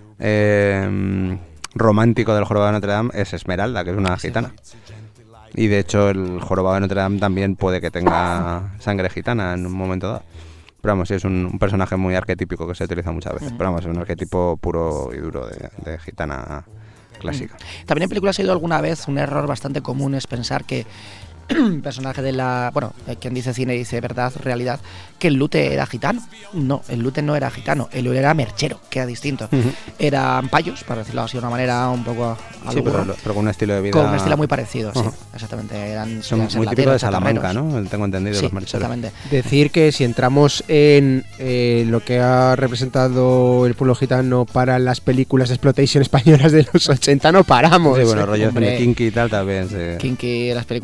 eh, romántico del jorobado de Notre Dame es Esmeralda, que es una gitana. Y de hecho el jorobado de Notre Dame también puede que tenga sangre gitana en un momento dado. Pero vamos, sí, es un, un personaje muy arquetípico que se utiliza muchas veces. Pero vamos, es un arquetipo puro y duro de, de gitana clásica. También en películas ha sido alguna vez un error bastante común es pensar que el personaje de la... Bueno, quien dice cine dice verdad, realidad, que el Lute era gitano. No, el Lute no era gitano, el Lute era merchero, que era distinto. Uh-huh. Eran payos, para decirlo así de una manera un poco... Sí, pero, pero con un estilo de vida... Con un estilo muy parecido, uh-huh. sí, exactamente. Eran, Son muy típicos de Salamanca, ¿no? Tengo entendido, sí, los mercheros. Exactamente. Decir que si entramos en eh, lo que ha representado el pueblo gitano para las películas de exploitation españolas de los ochenta, no paramos. Sí, bueno, rollo de Kinky y tal también. Sí. Kinky, las películas rollo Kinky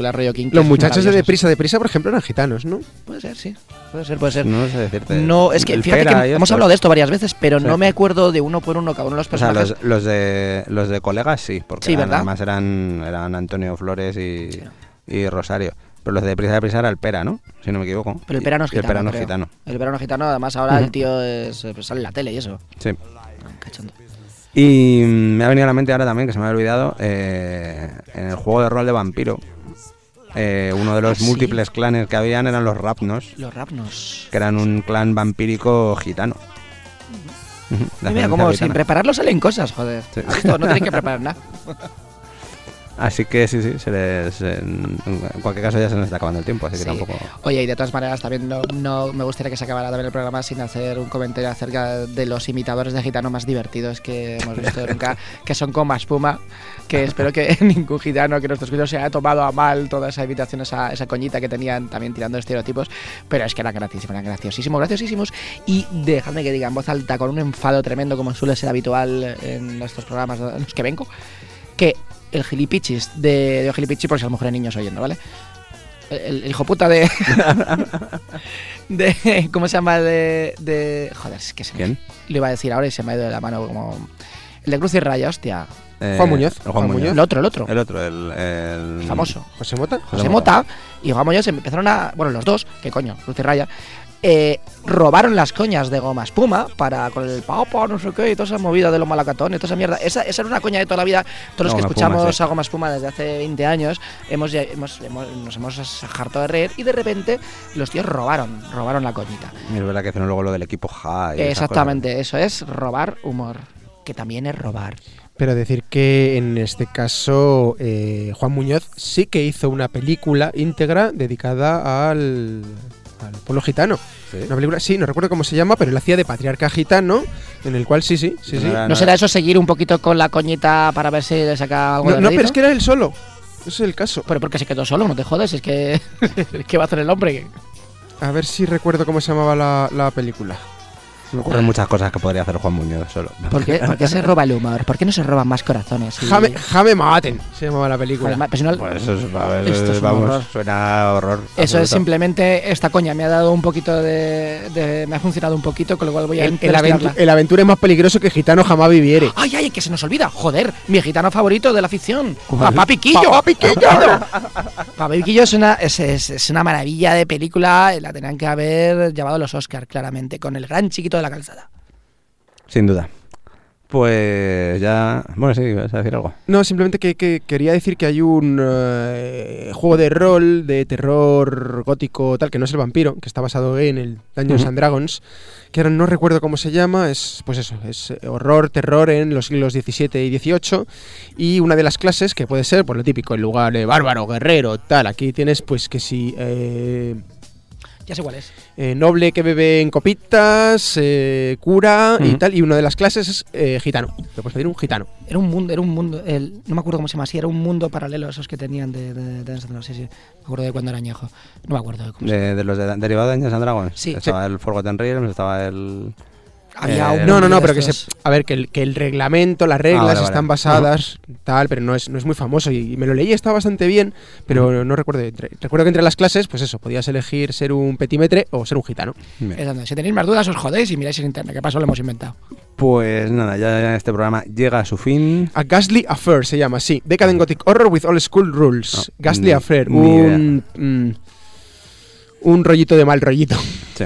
Inter. Los muchachos de maravillosos. Deprisa, Deprisa, por ejemplo, eran gitanos, ¿no? Puede ser, sí. Puede ser, puede ser. No sé decirte. No, es que El fíjate Pera que y hemos estos. hablado de esto varias veces, pero Sí. no me acuerdo de uno por uno cada uno de los O sea, personajes. los, los de los de colegas sí, porque Sí, eran- ¿verdad? además eran, eran Antonio Flores y, Sí. y Rosario. Pero los de Deprisa de Prisa era el Pera, ¿no? Si no me equivoco. Pero el verano es Y el gitano. Perano creo. gitano. El verano gitano, además ahora Ujú. el tío es, pues, sale en la tele y eso. Sí. Ah, cachondo. Y mm, me ha venido a la mente ahora también, que se me había olvidado, eh, en el juego de rol de vampiro, eh, uno de los ¿Ah, sí? múltiples clanes que habían eran los Rapnos, Los Rapnos. que eran un clan vampírico gitano. Ujú, de Mira, ascendencia como sin gitana. prepararlo salen cosas, joder. Sí. Esto no tenéis que preparar nada. Así que sí, sí, se les, en, en cualquier caso ya se nos está acabando el tiempo, así que Sí. tampoco... Oye, y de todas maneras también no, no me gustaría que se acabara también el programa sin hacer un comentario acerca de los imitadores de gitano más divertidos que hemos visto nunca, que son como espuma, que espero que ningún gitano que nuestros vídeos se haya tomado a mal toda esa imitación, esa, esa coñita que tenían también tirando estereotipos, pero es que eran gratísimos, eran graciosísimos, graciosísimos, y dejadme que diga en voz alta, con un enfado tremendo como suele ser habitual en estos programas en los que vengo, que el gilipichis de, de gilipichis, por si a lo mejor hay niños oyendo, ¿vale? El, el hijo puta de, de... ¿Cómo se llama? De... de joder, es que se me... ¿Quién? Lo iba a decir ahora y se me ha ido de la mano como... El de Cruz y Raya, hostia. Eh, Juan Muñoz. el Juan Juan Muñoz. Muñoz. El otro, el otro. El otro, el... el- Famoso. José Mota. José Mota y Juan Muñoz empezaron a... Bueno, los dos, que coño, Cruz y Raya, eh, robaron las coñas de goma espuma para con el papa, no sé qué, y toda esa movida de los malacatones, toda esa mierda. Esa, esa era una coña de toda la vida. Todos los que Goma escuchamos espuma, sí. a goma espuma desde hace veinte años hemos, ya- hemos, hemos- nos hemos hartado de reír y de repente los tíos robaron, robaron la coñita. Es verdad que hicieron luego lo del equipo Ja y esas Exactamente, eso es robar humor, que también es robar. Pero decir que en este caso eh, Juan Muñoz sí que hizo una película íntegra dedicada al, al pueblo gitano. cosas. ¿Sí? Una película, sí, no recuerdo cómo se llama, pero él hacía de patriarca gitano, en el cual sí, sí, sí, sí. No era- ¿No será eso seguir un poquito con la coñita para ver si le saca algo No, de no, pero rédito? es que era él solo. Ese es el caso. Pero porque se quedó solo, no te jodes, es que... ¿Qué va a hacer el hombre? A ver si recuerdo cómo se llamaba la, la película. Se me ocurren muchas cosas que podría hacer Juan Muñoz solo. ¿Por qué, ¿Por qué se roba el humor? ¿Por qué no se roban más corazones? Y- Jame, Jame Maten se llamaba la película. Joder, ma- pero si no- Pues eso es, a ver, Esto es un vamos, horror. suena horror. Eso es absoluto. simplemente esta coña, me ha dado un poquito de, de- me ha funcionado un poquito, con lo cual voy a El, el, intentar aventu- estirarla. el aventura es más peligroso que gitano jamás viviere. ¡Ay, ay, que se nos olvida! ¡Joder! Mi gitano favorito de la ficción. ¿Cuál? ¡Papá Piquillo! ¡Papá Piquillo! Papá Piquillo es una, es, es- es una maravilla de película. La tenían que haber llevado los Oscar, claramente, con el gran chiquito de la calzada. Sin duda. Pues ya... Bueno, sí, vas a decir algo. No, simplemente que, que quería decir que hay un eh, juego de rol de terror gótico tal, que no es el vampiro, que está basado en el Dungeons Ujú. and Dragons, que ahora no recuerdo cómo se llama, es pues eso, es eh, horror, terror en los siglos diecisiete y dieciocho, y una de las clases, que puede ser, por lo típico, en lugar de bárbaro, guerrero, tal, aquí tienes pues que si... Eh, Ya sé cuál es. eh, noble que bebe en copitas, eh, cura y Ujú. tal, y una de las clases es eh, gitano, te puedes pedir un gitano. Era un mundo, era un mundo, el, no me acuerdo cómo se llama así, era un mundo paralelo esos que tenían de, de, de, de- no sé si, me acuerdo de cuando era añejo. No me acuerdo de cómo se llama. De, de los de, derivados de Dungeons and Dragons. Sí. Estaba el Forgotten Realms, estaba el... Había eh, un No, no, mundo no, de pero que se, estos. a ver, que el, que el reglamento, las reglas Ah, vale, vale. están basadas, tal, pero no es, no es muy famoso. Y, y me lo leí, estaba bastante bien, pero no recuerdo. Entre- recuerdo que entre las clases, pues eso, podías elegir ser un petimetre o ser un gitano. Bien. Es donde, si tenéis más dudas, os jodéis y miráis en internet, que paso lo hemos inventado. Pues nada, ya este programa llega a su fin. A Ghastly Affair se llama, sí. Decadent Gothic Horror with All School Rules. No, Ghastly ni- Affair, ni un. mm, un rollito de mal rollito. Sí.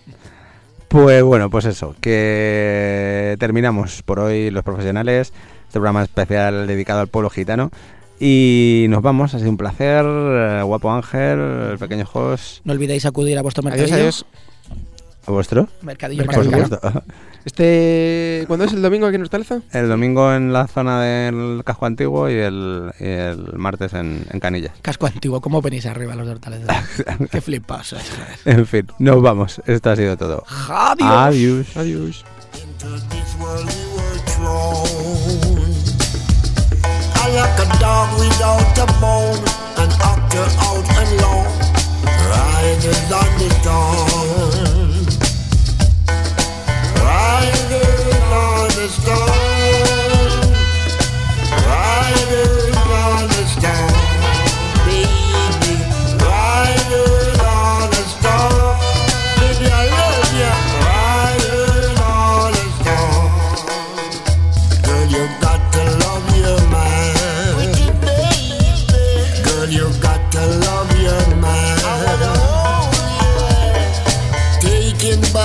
Pues bueno, pues eso, que terminamos por hoy los profesionales, este programa especial dedicado al pueblo gitano. Y nos vamos, ha sido un placer, eh, guapo Ángel, el pequeño Jos, No olvidéis acudir a vuestro Adiós, mercadillo. adiós. ¿a vuestro? Mercadillo, Mercadillo. Por mercadillo. supuesto. Este. ¿Cuándo es el domingo aquí en Hortaleza? El domingo en la zona del casco antiguo y el, y el martes en, en Canillas. Casco antiguo, ¿cómo venís arriba los de Hortaleza? Qué flipaos sois, joder. En fin, nos vamos, esto ha sido todo. Adiós. Adiós. Adiós. Into this world we were thrown. I like a dog without a bone, an actor out and lone, riders on the dawn, riders on the storm, riders on the storm, baby. in the